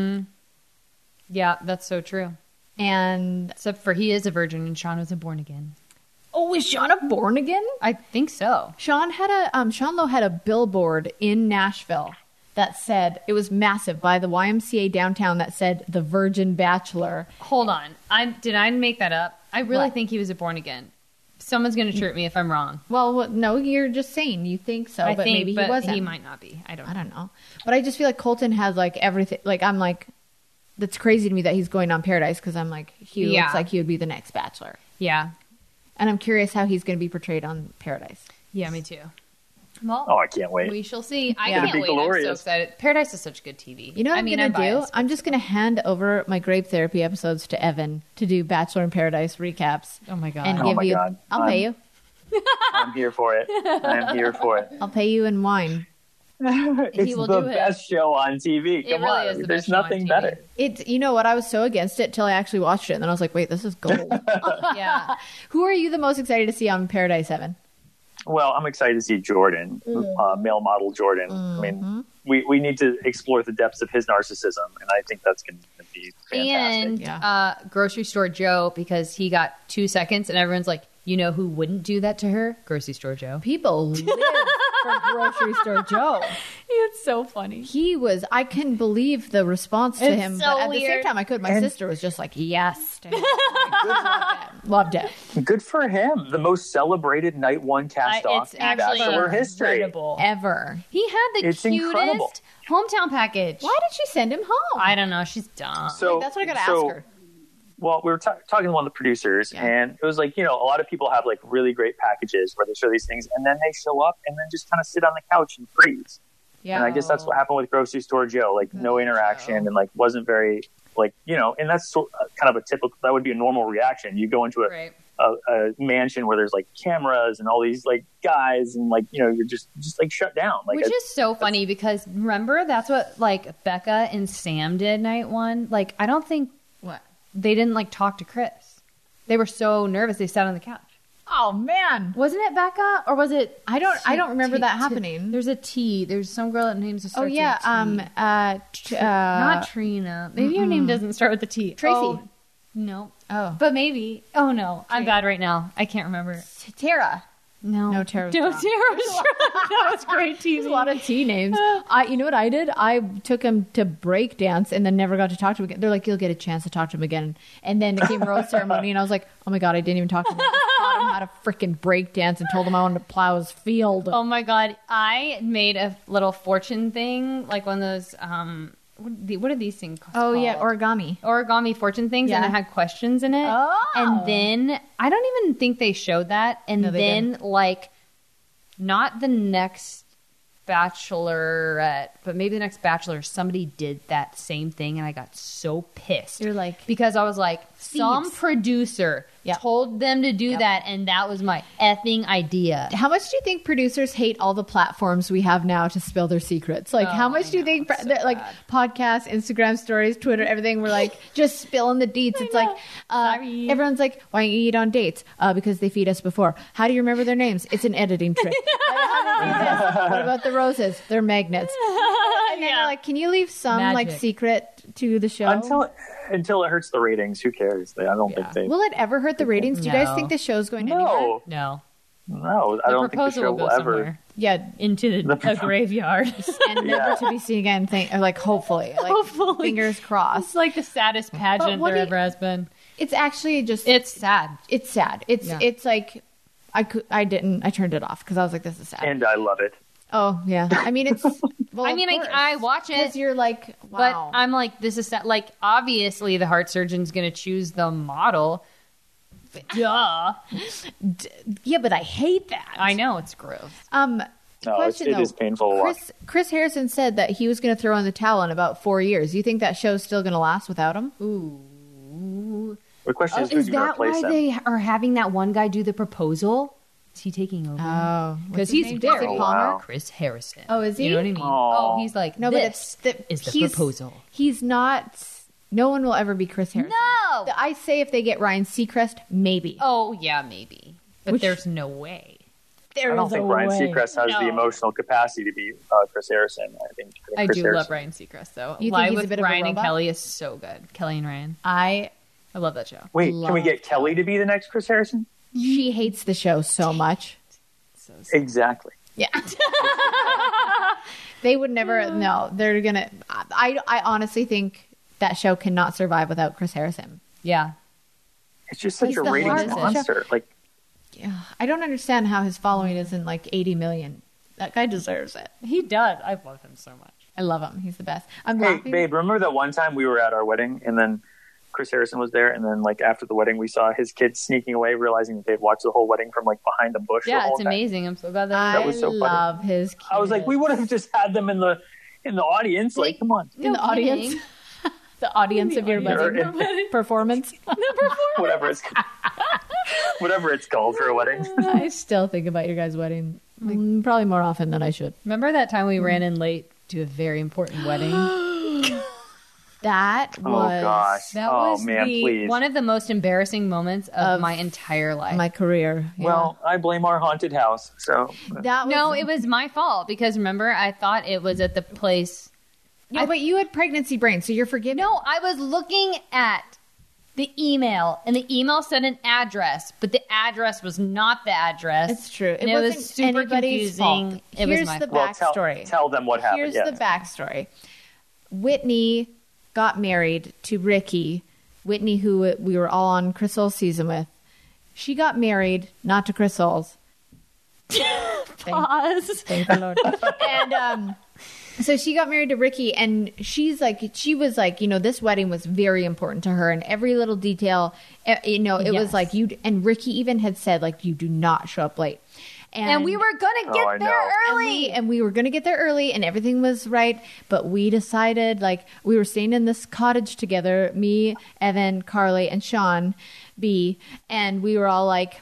Yeah, that's so true. And, Except for he is a virgin and Sean was a born again. oh, is Sean a born again? I think so. Sean had a um, Sean Lowe had a billboard in Nashville that said it was massive by the Y M C A downtown that said the Virgin Bachelor. Hold on. I did I make that up? I really What? think he was a born again. Someone's going to chirp me if I'm wrong. Well, what, no, you're just saying you think so, I but think, maybe but he wasn't. he might not be. I don't know. I don't know, but I just feel like Colton has like everything. Like I'm like, that's crazy to me that he's going on Paradise because I'm like he Yeah. looks like he would be the next Bachelor, Yeah. and I'm curious how he's going to be portrayed on Paradise. Yeah, me too. Well, Oh, I can't wait. we shall see. I Yeah. can't It'll be wait. I'm so glorious. excited. Paradise is such good T V. You know what I I'm mean, going to do? biased. I'm just going to hand over my Grape Therapy episodes to Evan to do Bachelor in Paradise recaps. Oh my god. And Oh give my you, God. I'll I'm- pay you. I'm here for it. I'm here for it. I'll pay you in wine. It's will the do it. best show on T V. It Come really on. is the There's best show on nothing T V. better. It, you know what? I was so against it till I actually watched it, and then I was like, "Wait, this is gold." yeah. Who are you the most excited to see on Paradise, Evan? Well, I'm excited to see Jordan, uh, male model Jordan. I mean, we, we need to explore the depths of his narcissism, and I think that's going to be fantastic. And Yeah. uh, grocery store Joe, because he got two seconds, and everyone's like, you know who wouldn't do that to her? Grocery store Joe. People live for Grocery Store Joe. It's so funny. He was. I couldn't believe the response to It's him, so but at the same weird. time, I could. My And- sister was just like, "Yes, to him." Loved it. Good for him. The most celebrated night one cast I- off it's in actually Bachelor history. incredible. Ever. He had the It's cutest incredible. hometown package. Why did she send him home? I don't know. She's dumb. So That's what I got to so, ask her. Well, we were ta- talking to one of the producers, Yeah. and it was like, you know, a lot of people have like really great packages where they show these things, and then they show up and then just kind of sit on the couch and freeze. Yeah. And I guess that's what happened with Grocery Store Joe. Like, no interaction and like wasn't very like, you know, and that's sort uh, kind of a typical. That would be a normal reaction. You go into a, Right. a, a mansion where there's like cameras and all these like guys, and like, you know, you're just just like shut down. Like, Which a- is so funny because remember that's what like Becca and Sam did night one. Like I don't think What? they didn't like talk to Chris. They were so nervous they sat on the couch. Oh man. Wasn't it Becca or was it? I don't. I don't remember T- that T- happening. There's a T. There's some girl that names a Oh starts yeah. with a T. Um. Uh. T- uh not Trina. Maybe your name doesn't start with a T. Tracy. Oh, no. Oh. But maybe. Oh no, I'm bad right now. I can't remember. Tara. No, No, Tara was No, wrong. Tara was wrong. That was great T V. There's a lot of T names. I, you know what I did? I took him to break dance and then never got to talk to him again. They're like, you'll get a chance to talk to him again. And then it came rose ceremony, and I was like, oh my god, I didn't even talk to him. I just taught him how to freaking break dance and told him I wanted to plow his field. Oh my god, I made a little fortune thing, like one of those. Um, what, are the- what are these things called? Oh yeah, origami. origami fortune things, and Yeah. it had questions in it. Oh. And then I don't even think they showed that. And No, they then like, not the next Bachelorette, but maybe the next Bachelor, somebody did that same thing, and I got so pissed. You're like, Because I was like, some Thieves. producer Yep. told them to do Yep. that, and that was my effing idea. how much do you think producers hate all the platforms we have now to spill their secrets? Like, Oh, how much I do you know, think, it's so that, like, bad. podcasts, Instagram stories, Twitter, everything, we're like just spilling the deets? It's like, uh, Sorry. everyone's like, why don't you eat on dates? Uh, because they feed us before. How do you remember their names? It's an editing trick. Like, how do you do this? What about the roses? They're magnets. And then Yeah. they're like, can you leave some like Magic. secret to the show? until until it hurts the ratings, who cares? They, I don't think they. Will it ever hurt the ratings? Do you guys No. think the show's going anywhere? no, No. no, I The don't think the proposal show will go will ever. somewhere. Yeah, Into the, a graveyard. and never to be seen again. Think, or like, hopefully, like, Hopefully. fingers crossed. It's like the saddest pageant what there do you- ever has been. It's actually just It's sad. it's sad. It's Yeah. it's like I could I didn't I turned it off because I was like, this is sad. And I love it. oh yeah, I mean it's. Well, I mean, I, I watch because it, you're like, but wow. I'm like, this is sad. Like, obviously, the heart surgeon's going to choose the model. Duh. yeah, but I hate that. I know, it's gross. Um, No, it's, Question, it though. is painful to watch. Chris, Chris Harrison said that he was going to throw in the towel in about four years. You think that show's still going to last without him? Ooh. The question Oh, is, who's is going to that replace why them? they are having that one guy do the proposal? Is he taking over? Oh, Because he's name? very Oh, wow. Chris Harrison. Oh, is he? You know what I mean? Aw. Oh, he's like, No, this but it's the, is the he's- proposal. He's not. No one will ever be Chris Harrison. No! I say if they get Ryan Seacrest, maybe. Oh, yeah, maybe. But Which- there's no way. There I don't is think a Ryan way. Seacrest has No. the emotional capacity to be uh, Chris Harrison. I think, I think I Chris do Harrison. love Ryan Seacrest, though. You think Live he's a with bit of a Ryan and robot? Kelly is so good. Kelly and Ryan. I. I love that show. Wait, can we Love get Kelly to be the next Chris Harrison? She hates the show so much. So sad. Exactly. Yeah. They would never. No, they're gonna. I. I honestly think that show cannot survive without Chris Harrison. Yeah. It's just such It's a the ratings hardest show. monster. Like, Yeah, I don't understand how his following isn't like eighty million. That guy deserves it. He does. I love him so much. I love him. He's the best. I'm hey, laughing. babe, remember that one time we were at our wedding and then Chris Harrison was there, and then like after the wedding, we saw his kids sneaking away, realizing that they'd watched the whole wedding from like behind a bush. the Yeah, whole it's time. amazing. I'm so glad that, I That was so funny. love his. Kids. I was like, we would have just had them in the in the audience. Like, come on, in the No kidding. audience. The audience of your audience. wedding performance. whatever it's whatever it's called for a wedding. I still think about your guys' wedding mm, probably more often than I should. Remember that time we ran in late to a very important wedding? That Oh was gosh. That oh was man, the, please. one of the most embarrassing moments of, Of my entire life. my career. Yeah. Well, I blame our haunted house. So that was, no, it was my fault because remember, I thought it was at the place. no, but you had pregnancy brain, so you're forgiven. No, I was looking at the email, and the email said an address, but the address was not the address. It's true. It And it, was wasn't super anybody's confusing. fault. It was Here's my the fault. well, tell, backstory. tell them what happened. Here's yeah. the backstory. Whitney got married to Ricky. Whitney, who we were all on Crystal's season with. She got married, not to Crystal's. Pause. Thank the Lord. And um, so she got married to Ricky, and she's like, she was like, you know, this wedding was very important to her, and every little detail, eh, you know, it was Yes. like you. And Ricky even had said, like, you do not show up late. And we were gonna get Oh, I there know. and early. we, and we were going to get there early and everything was right, but we decided, like, we were staying in this cottage together, me, Evan, Carly, and Sean B, and we were all like,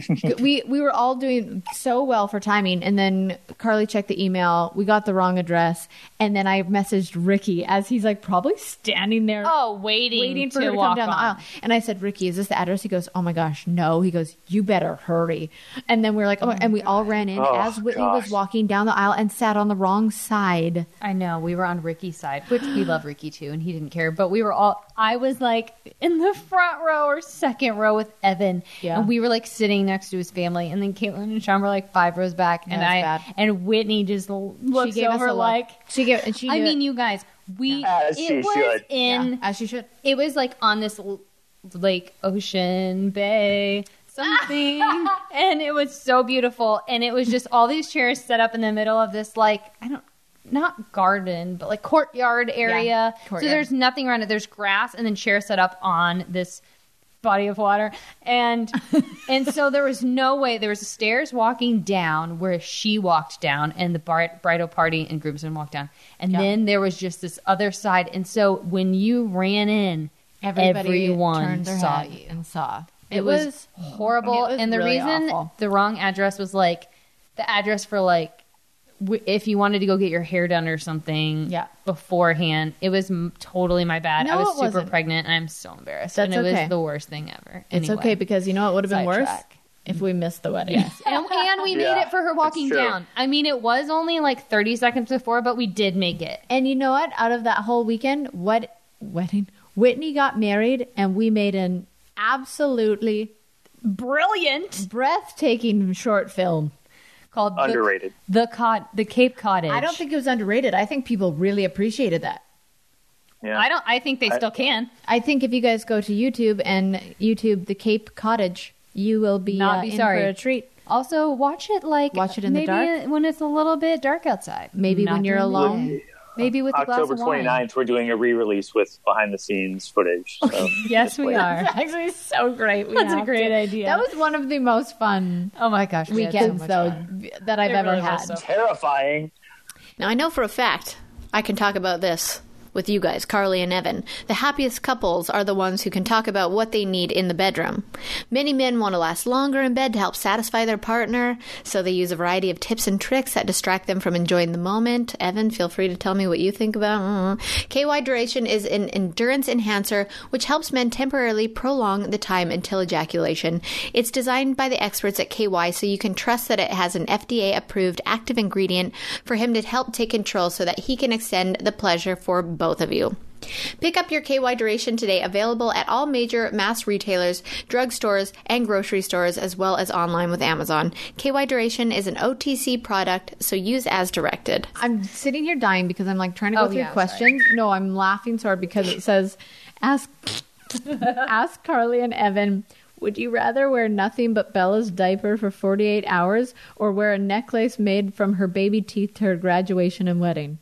we we were all doing so well for timing, and then Carly checked the email, we got the wrong address, and then I messaged Ricky as he's like probably standing there oh, waiting, waiting for to her to come walk down the on. aisle. And I said, Ricky, is this the address? He goes, oh my gosh, no. He goes, you better hurry. And then we are like, oh, and we all ran in Oh, as Whitney was gosh. walking down the aisle and sat on the wrong side. I know we were on Ricky's side, which we love Ricky too, and he didn't care. But we were all. I was like in the front row or second row with Evan, Yeah. and we were like sitting next to his family, and then Caitlin and Sean were like five rows back, and That's I bad. and Whitney just l- She looks gave us over a look. like. she gave, and she I knew mean, it. you guys, we As she it was should. in Yeah, as she should. it was like on this l- like ocean bay something and it was so beautiful and it was just all these chairs set up in the middle of this like I don't not garden but like courtyard area. Yeah, So courtyard. there's nothing around it. There's grass and then chairs set up on this body of water and and so there was no way. There was stairs walking down where she walked down and the bar- bridal party and groomsmen walked down, and Yeah. then there was just this other side. And so when you ran in, Everybody everyone turned their saw head you. and saw. It, was, horrible. it was and the really reason awful. the wrong address was like the address for like w- if you wanted to go get your hair done or something Yeah. beforehand. It was m- totally my bad. No, I was it super wasn't. pregnant and I'm so embarrassed. That's and it okay. was the worst thing ever. It's Anyway. okay because you know what would have been worse? Sidetrack. If we missed the wedding. Yes. And, and we made Yeah, it for her walking it's true. down. I mean, it was only like thirty seconds before, but we did make it. And you know what? Out of that whole weekend, what wedding? Whitney got married, and we made an absolutely Brilliant. breathtaking short film. Called the, Underrated. the cot the Cape Cottage. I don't think it was underrated. I think people really appreciated that. Yeah. I don't. I think they I- still can. I think if you guys go to YouTube and YouTube the Cape Cottage, you will be, Not uh, be in sorry. for a treat. Also, watch it like Watch it in the maybe dark? when it's a little bit dark outside. Maybe Not when you're during the alone. day. Maybe with a glass October of wine. twenty-ninth, we're doing a re-release with behind-the-scenes footage. So Yes, we are. Actually, so great. We That's a have great to. idea. That was one of the most fun Oh my gosh, we had so weekends, much though, fun. that I've It ever really had. was so terrifying. Now, I know for a fact I can talk about this with you guys, Carly and Evan. The happiest couples are the ones who can talk about what they need in the bedroom. Many men want to last longer in bed to help satisfy their partner, so they use a variety of tips and tricks that distract them from enjoying the moment. Evan, feel free to tell me what you think about mm. K Y Duration is an endurance enhancer which helps men temporarily prolong the time until ejaculation. It's designed by the experts at K Y, so you can trust that it has an F D A-approved active ingredient for him to help take control so that he can extend the pleasure for both of you. Pick up your K Y Duration today, available at all major mass retailers, drugstores, and grocery stores, as well as online with Amazon. K Y Duration is an O T C product, so use as directed. I'm sitting here dying because I'm like trying to go Oh, through yeah, questions. No, I'm laughing so hard because it says, ask, ask Carly and Evan, would you rather wear nothing but Bella's diaper for forty-eight hours or wear a necklace made from her baby teeth to her graduation and wedding?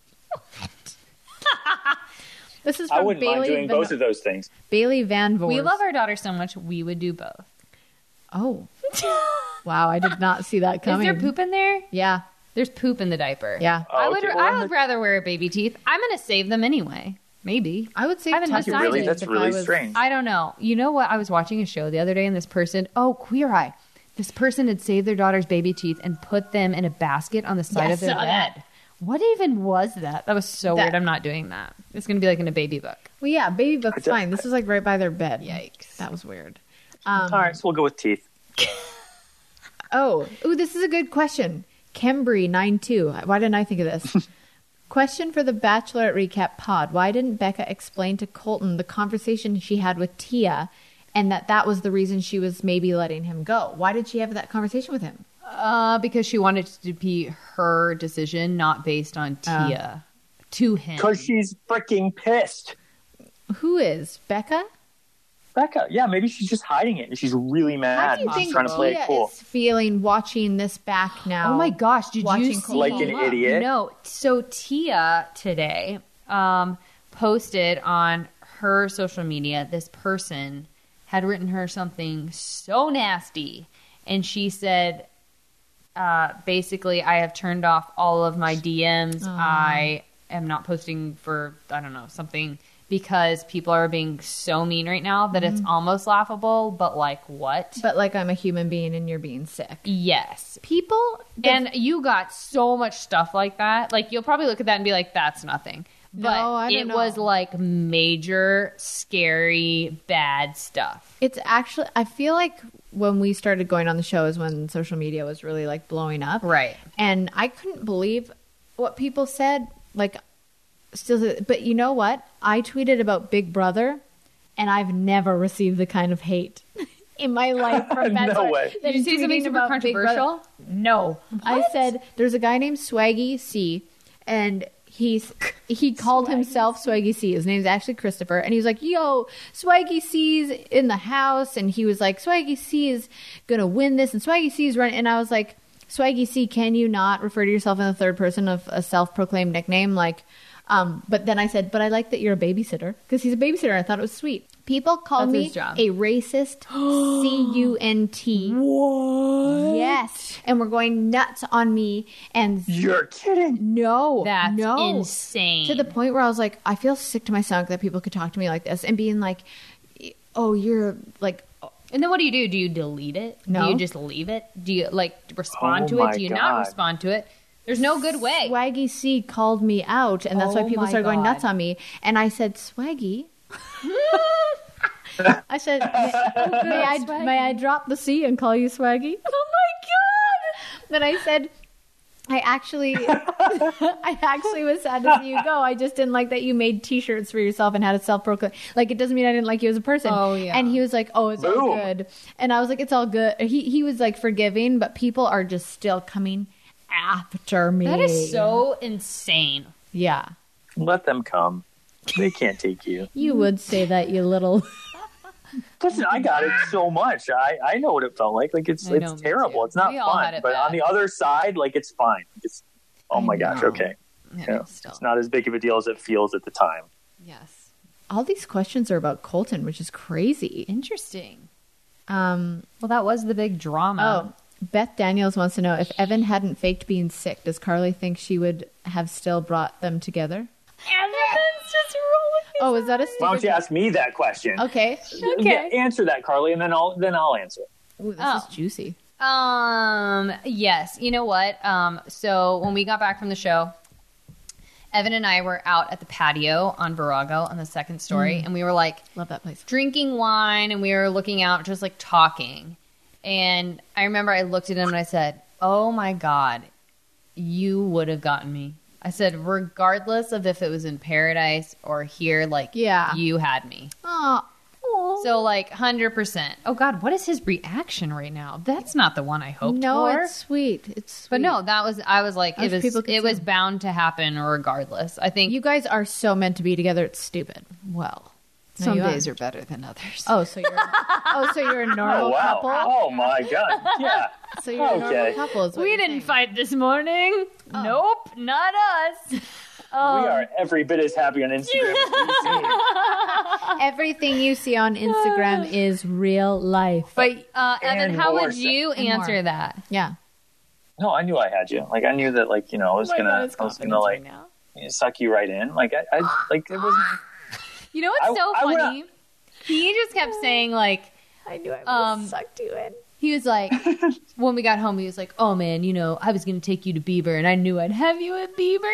This is I from wouldn't mind Bailey doing Van, both of those things. Bailey Van Voort. We love our daughter so much, we would do both. Oh. Wow, I did not see that coming. Is there poop in there? Yeah. There's poop in the diaper. Yeah. Oh, I would. okay. Well, I would rather wear baby teeth. I'm going to save them anyway. Maybe. I would say I haven't tuck decided. Really? That's if really I was- strange. I don't know. You know what? I was watching a show the other day, and this person, oh, Queer Eye, this person had saved their daughter's baby teeth and put them in a basket on the side Yeah, of their saw bed. that. What even was that? That was so That- weird. I'm not doing that. It's going to be like in a baby book. Well, yeah, baby book's don't- fine. This is like right by their bed. Yikes. That was weird. Um, All right, so we'll go with teeth. Oh, ooh, this is a good question. Cambry nine two. Why didn't I think of this? Question for the Bachelorette Recap pod. Why didn't Becca explain to Colton the conversation she had with Tia and that that was the reason she was maybe letting him go? Why did she have that conversation with him? Uh, because she wanted it to be her decision, not based on Tia. To him. Because she's freaking pissed. Who is? Becca? Becca, yeah, maybe she's just hiding it and she's really How mad do you and think she's trying to play Tia it cool. is feeling watching this back now? Oh my gosh, did watching you see Colton. Like an idiot? No. So Tia today um, posted on her social media, this person had written her something so nasty. And she said, uh, basically, I have turned off all of my D Ms. I am not posting for, I don't know, something because people are being so mean right now that it's almost laughable. But like what? But like I'm a human being and you're being sick. Yes. People And you got so much stuff like that. Like, you'll probably look at that and be like, that's nothing. But No, I don't it know. was like major, scary, bad stuff. It's actually, I feel like when we started going on the show is when social media was really like blowing up. Right. And I couldn't believe what people said. Like, still, but you know what? I tweeted about Big Brother and I've never received the kind of hate in my life from No Bachelor way. than Did you say something tweeting super about Big Brother. controversial? No. I said there's a guy named Swaggy C and he's he called himself Swaggy C. His name's actually Christopher. And he was like, yo, Swaggy C's in the house. And he was like, Swaggy C is going to win this. And Swaggy C is running. And I was like, Swaggy C, can you not refer to yourself in the third person of a self-proclaimed nickname? Like, um, but then I said, but I like that you're a babysitter because he's a babysitter. I thought it was sweet. People call That's me his job. a racist C U N T. What? Yes. And we're going nuts on me. And You're kidding. no, That's no. insane. To the point where I was like, I feel sick to my stomach that people could talk to me like this and being like, oh, you're like, And then what do you do? Do you delete it? No. Do you just leave it? Do you like respond Oh to my it? Do you not God. respond to it? There's no good way. Swaggy C called me out, and that's Oh why people my started going God. nuts on me. And I said, Swaggy. I said, may, may I Swaggy. may I drop the C and call you Swaggy? Oh my God! Then I said, I actually, I actually was sad to see you go. I just didn't like that you made T-shirts for yourself and had a self-proclaim. Like, it doesn't mean I didn't like you as a person. Oh, yeah. And he was like, oh, it's all Boom. good. And I was like, it's all good. He he was like forgiving, but people are just still coming after me. That is so insane. Yeah. Let them come. They can't take you. You would say that, you little. Listen, I got it so much. I, I know what it felt like. Like it's I know, it's me terrible. too. It's not We all had fun. it But bad. on the other side, like it's fine. It's oh I my gosh. know. Okay. You know, it's not as big of a deal as it feels at the time. Yes. All these questions are about Colton, which is crazy. Interesting. Um, Well, that was the big drama. oh, Beth Daniels wants to know if Evan hadn't faked being sick, does Carly think she would have still brought them together? Evan's just rolling. Oh, is that a Why don't stupid? you ask me that question? Okay. Okay. Yeah, answer that, Carly, and then I'll then I'll answer. Ooh, this Oh. is juicy. Um, yes. You know what? Um, so when we got back from the show, Evan and I were out at the patio on Virago on the second story, and we were like Love that place. drinking wine, and we were looking out, just like talking. And I remember I looked at him and I said, "Oh my God, you would have gotten me." I said, regardless of if it was in paradise or here, like, Yeah. you had me. Oh, So, like, one hundred percent. Oh, God, what is his reaction right now? That's not the one I hoped no, for. it's sweet. It's sweet. But no, that was, I was like, I it wish was, people could it see was him. bound to happen regardless. I think, You guys are so meant to be together. It's stupid. well, No, some you days are. are better than others. Oh, so you're oh, so you're a normal Oh wow! couple. Oh my God! Yeah. So you're a normal Okay. couple. Is what We you're didn't saying. fight this morning. Nope, not us. We are every bit as happy on Instagram as we seem. Everything you see on Instagram is real life. But, uh, Evan, And how more would so- you and answer more. that? Yeah. No, I knew I had you. Like I knew that. Like you know, I was gonna, I was gonna like suck you right in. Like I, I like it wasn't. You know what's I- so I would- funny? He just kept saying, like, I knew I Um, sucked you in. he was like, when we got home, he was like, "Oh man, you know, I was gonna take you to Bieber, and I knew I'd have you at Bieber."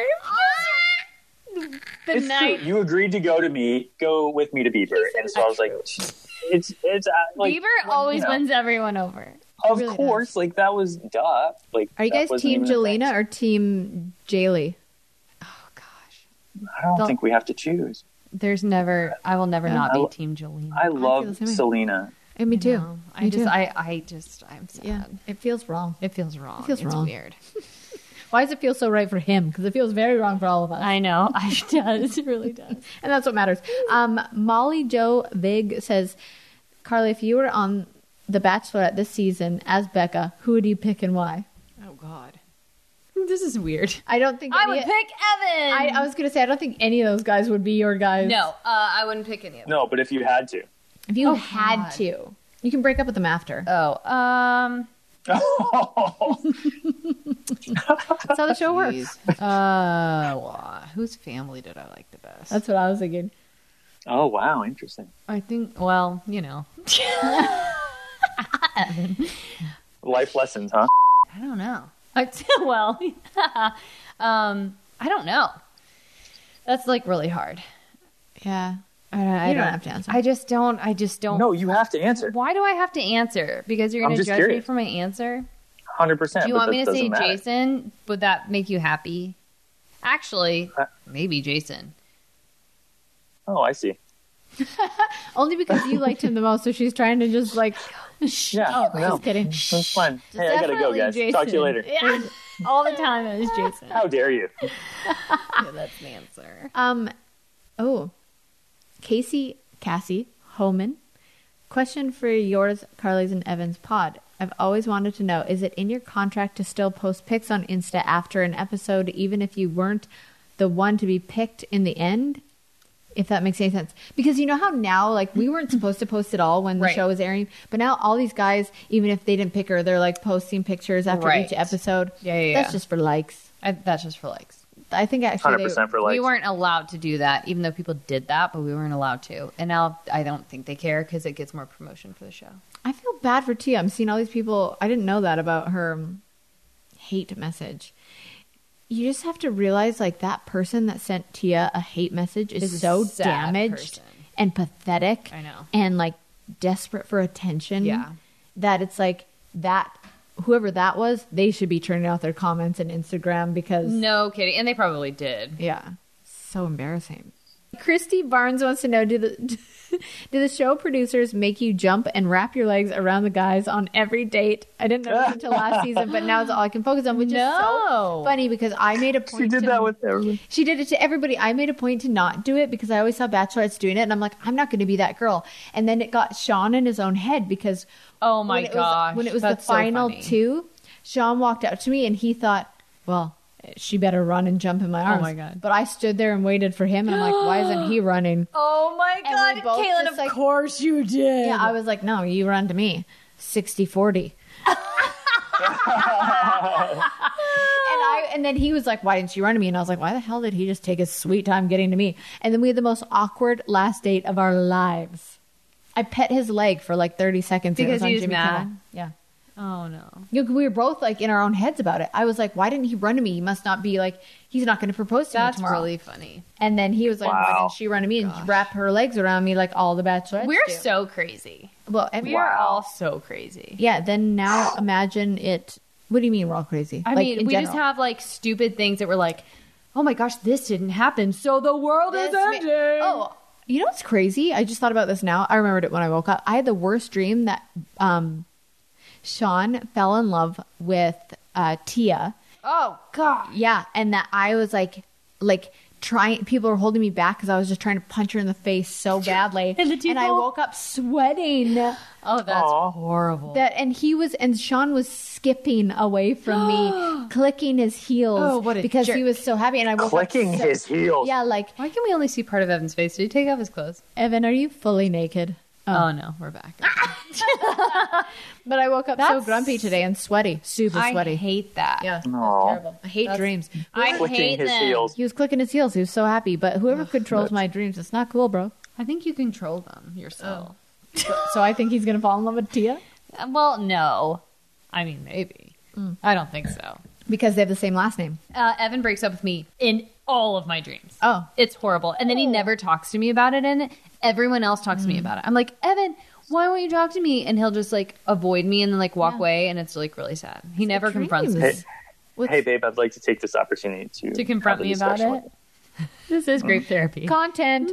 the It's night true. You agreed to go to me, go with me to Bieber, and so I was like, it's it's uh, like Bieber when, always you know, wins everyone over. Of really course, like that was duh. Like, Are you that guys wasn't team even a thing. Jelena or team Jaylee? Oh gosh, I don't Don't- think we have to choose. there's never. I will never not I- be Team Jolene. I the love same way. Selena. And me too. No, I Me just, too. I, I just, I'm sad. yeah. It feels wrong. It feels wrong. feels it's wrong. weird. Why does it feel so right for him? Because it feels very wrong for all of us. I know. It does. It really does. And that's what matters. Um, Molly Jo Vig says, Carly, if you were on The Bachelorette this season as Becca, who would you pick and why? Oh God, this is weird. I don't think I any- would pick Evan. I, I was going to say, I don't think any of those guys would be your guys. no, uh, I wouldn't pick any of them. No, but if you had to, If you Oh, had God. to, you can break up with them after. Oh, um, That's how the show works. uh, well, whose family did I like the best? That's what I was thinking. oh wow, interesting. I think. Well, you know, Life lessons, huh? I don't know. I, well, um, I don't know. That's like really hard. Yeah. I don't, I You don't have to answer. I just don't. I just don't. No, you have to answer. Why do I have to answer? Because you're I'm going to just judge me curious. for my answer? Hundred percent. Do you want me to say Jason? Would that make you happy? Actually, Uh, maybe Jason. Oh, I see. Only because you liked him the most, so she's trying to just like, Yeah, oh, no, just kidding. that's fine. Hey, I gotta go, Definitely guys. Jason. Talk to you later. Yeah, all the time it was Jason. How dare you? Yeah, that's the answer. Um, oh, Casey, Cassie, Homan. Question for yours, Carly's and Evan's pod. I've always wanted to know, is it in your contract to still post pics on Insta after an episode, even if you weren't the one to be picked in the end? If that makes any sense. Because you know how now, like, we weren't supposed to post at all when the Right. show was airing, but now all these guys, even if they didn't pick her, they're like posting pictures after Right. each episode. Yeah, yeah, That's yeah. just for likes. I, that's just for likes. I think actually Hundred they, percent for we likes. weren't allowed to do that, even though people did that, but we weren't allowed to. And now I don't think they care because it gets more promotion for the show. I feel bad for Tia. I'm seeing all these people. I didn't know that about her um, hate message. You just have to realize, like, that person that sent Tia a hate message is Is a so sad damaged person. and pathetic. I know. And, like, desperate for attention. Yeah. That it's like that, whoever that was, they should be turning off their comments and Instagram because, No kidding. And they probably did. yeah, so embarrassing. Christy Barnes wants to know, do the do the show producers make you jump and wrap your legs around the guys on every date? I didn't know this until last season, but now it's all I can focus on, which is so No. funny because I made a point She did to, that with everyone. she did it to everybody. I made a point to not do it because I always saw bachelorettes doing it, and I'm like, I'm not going to be that girl. And then it got Sean in his own head because Oh my when it gosh. was, when it was the That's so final funny. two, Sean walked up to me and he thought, well, she better run and jump in my arms. my God. But I stood there and waited for him, and I'm like, why isn't he running? Oh my And we both Caitlin, just, of like- course you did. Yeah, I was like, no, you run to me. sixty forty. And I and then he was like, why didn't you run to me? And I was like, why the hell did he just take his sweet time getting to me? And then we had the most awkward last date of our lives. I pet his leg for like thirty seconds. and it Because on he was Jimmy mad? Kimmel. Yeah. Oh no. You know, we were both like in our own heads about it. I was like, why didn't he run to me? He must not be like, he's not going to propose to That's me tomorrow. really funny. And then he was like, why Wow. didn't she run to me and wrap her legs around me like all the bachelorettes We're do? so crazy. Well, and We Wow. are all so crazy. yeah, then now imagine it. What do you mean we're all crazy? I Like, mean, in we just general. have like stupid things that we're like, oh my gosh, this didn't happen, so the world is This ma- ending. Oh, you know what's crazy? I just thought about this now. I remembered it when I woke up. I had the worst dream that um, Sean fell in love with uh, Tia. Oh god. Yeah, and that I was like, like trying. People were holding me back because I was just trying to punch her in the face so badly. And the and I people- woke up sweating. Oh, that's Aw. horrible. That and he was and Sean was skipping away from me, clicking his heels Oh, what a because jerk. he was so happy. And I woke Clicking up so- his heels. Yeah, like Why can we only see part of Evan's face? Did he take off his clothes? Evan, are you fully naked? Oh, no, we're back. But I woke up so That's- grumpy today and sweaty, super I sweaty. hate that. Yeah, that's Aw. terrible. I hate dreams. I Clicking hate his them. heels. He was clicking his heels. He was so happy. But whoever controls my dreams, it's not cool, bro. I think you control them yourself. So, so I think he's gonna fall in love with Tia Uh, Well, no. I mean, maybe. I don't think so. because they have the same last name. Uh, Evan breaks up with me in all of my dreams. Oh. It's horrible. And then he never talks to me about it, and everyone else talks to me about it. I'm like, Evan, why won't you talk to me? And he'll just like avoid me and then like walk away, and it's like really sad. He never confronts me. dreams. Hey, hey, babe, I'd like to take this opportunity to To confront have a me about discussion it? with you. This is great therapy. Content.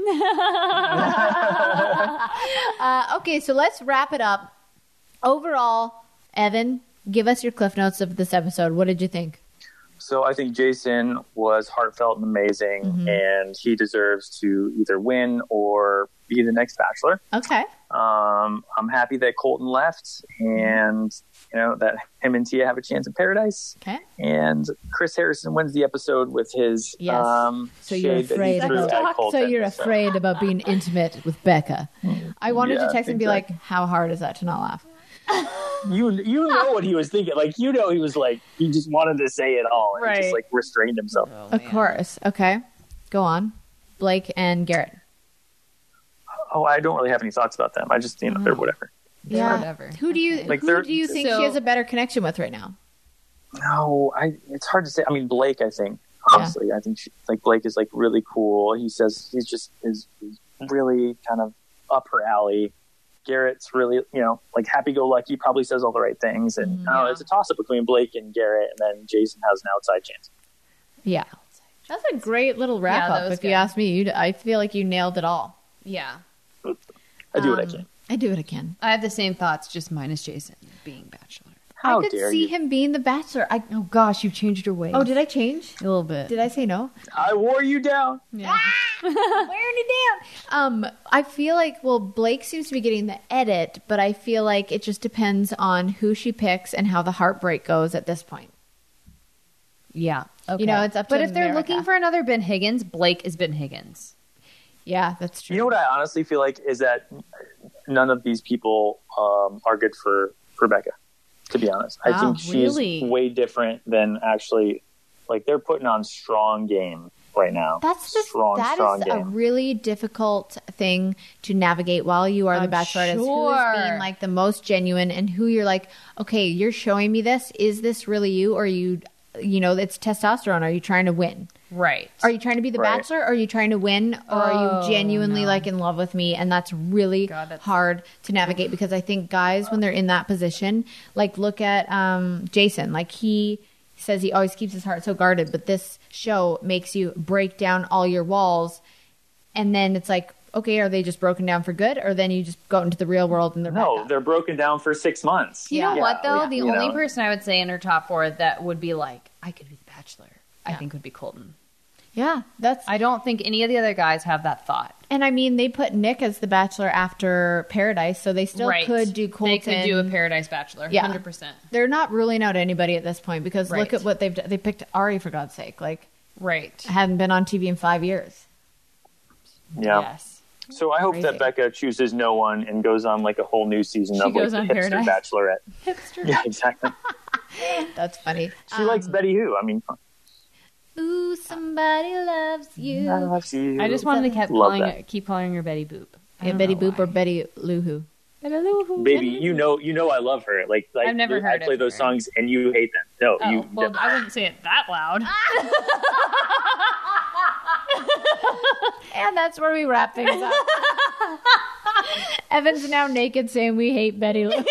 uh, okay, so let's wrap it up. Overall, Evan, give us your cliff notes of this episode. What did you think? So I think Jason was heartfelt and amazing, Mm-hmm. and he deserves to either win or be the next Bachelor. Okay. Um, I'm happy that Colton left, and you know that him and Tia have a chance at paradise. Okay. And Chris Harrison wins the episode with his Yes. um, So you're shade that afraid he threw about, at Colton. so you're afraid about being intimate with Becca. I wanted Yeah, to text and be like, exactly. how hard is that to not laugh? You you know what he was thinking. Like, you know, he was like, he just wanted to say it all, and he Right. just like restrained himself. Of course. Okay. Go on. Blake and Garrett. Oh, I don't really have any thoughts about them. I just, you know, they're whatever. Yeah. Whatever. Who do you Like, who they're- do you think So- she has a better connection with right now? No, I. It's hard to say. I mean, Blake. I think honestly, I think she, like Blake is like really cool. He says he's just is, is really kind of up her alley. Garrett's really, you know, like happy-go-lucky. Probably says all the right things, and I don't know, it's a toss-up between Blake and Garrett, and then Jason has an outside chance. Yeah. That's a great little wrap Yeah, that up. was If you good. ask me, you I feel like you nailed it all. Yeah. I do what I Um, can. I do it again. I have the same thoughts, just minus Jason being Bachelor. How I could dare see you? him being the Bachelor. I Oh gosh, you've changed your ways. oh, did I change? a little bit? Did I say no? I wore you down. Yeah. Wearing it down. Um, I feel like well, Blake seems to be getting the edit, but I feel like it just depends on who she picks and how the heartbreak goes at this point. Yeah. Okay. You know, it's up to But if they're America. looking for another Ben Higgins, Blake is Ben Higgins. Yeah, that's true. You know what I honestly feel like is that none of these people um, are good for, for Becca, to be honest. I Wow, think she's really? way different than actually, like, they're putting on strong game right now. That's just strong, that strong is game. a really difficult thing to navigate while you are the I'm Bachelorette. Is who sure. is being like the most genuine and who you're like, okay, you're showing me this. Is this really you, or are you, you know, it's testosterone? Are you trying to win? Right. Are you trying to be the Right. Bachelor? Or are you trying to win? Or are Oh, you genuinely no. like in love with me? And that's really God, that's- hard to navigate because I think guys, when they're in that position, like look at um, Jason, like he says he always keeps his heart so guarded, but this show makes you break down all your walls. And then it's like, okay, are they just broken down for good? Or then you just go into the real world and they're No, back up? they're broken down for six months. You know Yeah. what though? like, The you only know. person I would say in her top four that would be like, I could be the Bachelor, I think would be Colton. Yeah, that's I don't think any of the other guys have that thought. And I mean, they put Nick as the Bachelor after Paradise, so they still Right. could do Colton. They could do a Paradise Bachelor. Yeah. one hundred percent. They're not ruling out anybody at this point because Right. look at what they've done. They picked Ari, for God's sake. Like, Right. hadn't been on T V in five years. Yeah. Yes. So I hope Crazy. that Becca chooses no one and goes on like a whole new season She of like goes the on hipster Paradise. bachelorette. Hipster. Yeah, exactly. That's funny. She likes Betty Who. I mean, Ooh, somebody loves you. I love you. I just wanted to keep Love calling that. her, keep calling her Betty Boop. I Yeah, don't Betty know Boop why. or Betty Lou Who. Betty Lou Who. Baby, you know, you know, I love her. Like, like I've never I heard play of those her. songs and you hate them. No, Oh, you. well, I wouldn't say it that loud. And that's where we wrap things up. Evan's now naked saying we hate Betty Lou.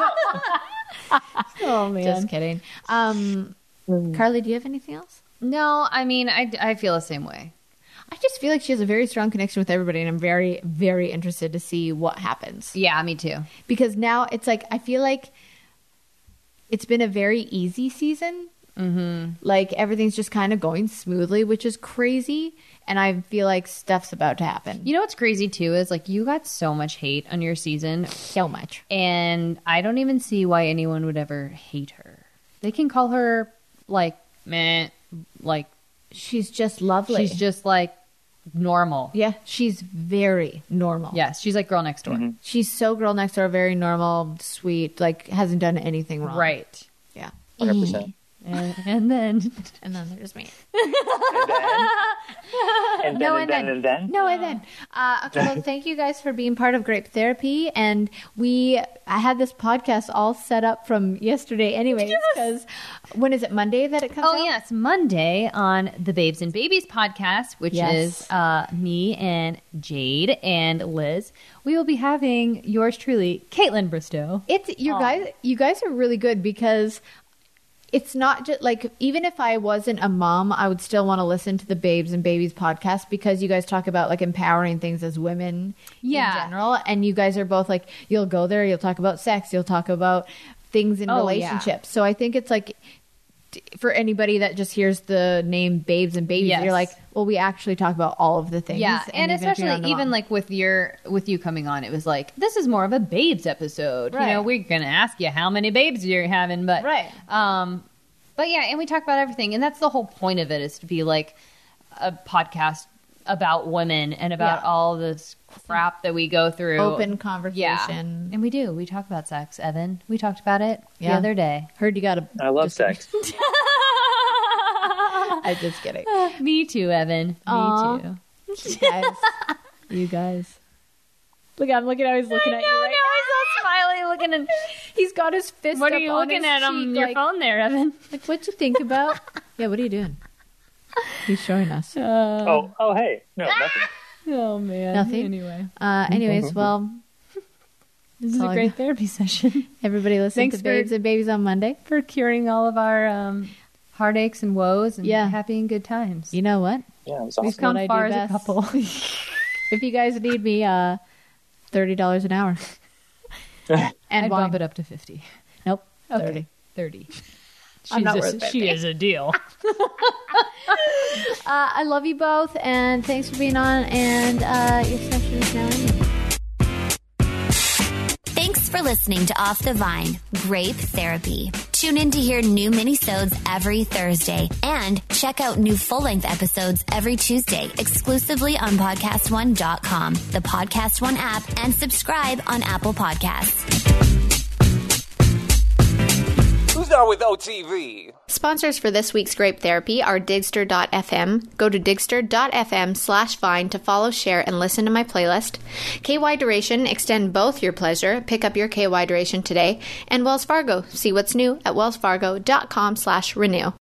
Oh, man. Just kidding. Um, Carly, do you have anything else? No, I mean, I, I feel the same way. I just feel like she has a very strong connection with everybody, and I'm very, very interested to see what happens. Yeah, me too. Because now it's like, I feel like it's been a very easy season. Mm-hmm. Like, everything's just kind of going smoothly, which is crazy. And I feel like stuff's about to happen. You know what's crazy too is like you got so much hate on your season, So much. and I don't even see why anyone would ever hate her. They can call her like meh, like She's just lovely. she's just like normal. yeah, she's very normal. Yes, she's like girl next door. She's so girl next door, very normal, sweet, like hasn't done anything wrong. Right. Yeah. one hundred percent. And, and then And then there's me. And then, and then, No, and then, and then. No, and then. Uh, okay, well, thank you guys for being part of Grape Therapy. And we, I had this podcast all set up from yesterday anyways, because when is it, Monday that it comes oh out? yes, Monday on the Babes and Babies podcast, which Yes. is uh, me and Jade and Liz. We will be having yours truly, Caitlin Bristow. It's, you guys, you guys are really good because it's not just like, even if I wasn't a mom, I would still want to listen to the Babes and Babies podcast because you guys talk about like empowering things as women Yeah. in general. And you guys are both like, you'll go there, you'll talk about sex, you'll talk about things in Oh, yeah. relationships. So I think it's like, t- for anybody that just hears the name Babes and Babies, Yes. you're like, well, we actually talk about all of the things. Yeah, and, even if you're not especially a even mom. like with your with you coming on, it was like this is more of a babes episode. You know, Right. we're gonna ask you how many babes you're having, but Right. Um, but yeah, and we talk about everything, and that's the whole point of it is to be like a podcast about women and about Yeah. all this crap that we go through. open conversation. Yeah, and we do. We talk about sex, Evan. We talked about it Yeah. the other day. Heard you got a. I love just- sex. I'm just kidding. Me too, Evan. Aw. Me too. You guys. You guys. Look, I'm looking at. He's looking at you right he's all smiley, looking at. now. He's got his fist. What are up you on looking his at on cheek, your like, phone there, Evan? Like, what'd you think about? Yeah, what are you doing? He's showing us. oh, oh, hey, no, nothing. Oh man. Nothing? Anyway, Uh, anyways, well, this is all a I great got. therapy session everybody listen Thanks to for- Babes and Babies on Monday. for curing all of our um, heartaches and woes and Yeah. happy and good times. You know what? Yeah, it was We've awesome. come what I far do as a best. couple. If you guys need me, uh, thirty dollars an hour. And I'd wine. bump it up to fifty. Nope, Okay. thirty. Thirty. I'm not She's a- worth fifty. she is a deal. Uh, I love you both, and thanks for being on. And uh, your session is now ending. Thanks for listening to Off the Vine, Grape Therapy. Tune in to hear new minisodes every Thursday and check out new full-length episodes every Tuesday exclusively on podcast one dot com, the Podcast One app, and subscribe on Apple Podcasts. Who's down with O T V? Sponsors for this week's Grape Therapy are Digster dot f m. Go to Digster dot f m slash Vine to follow, share, and listen to my playlist. K Y Duration, extend both your pleasure. Pick up your K Y Duration today. And Wells Fargo, see what's new at wells fargo dot com slash renew.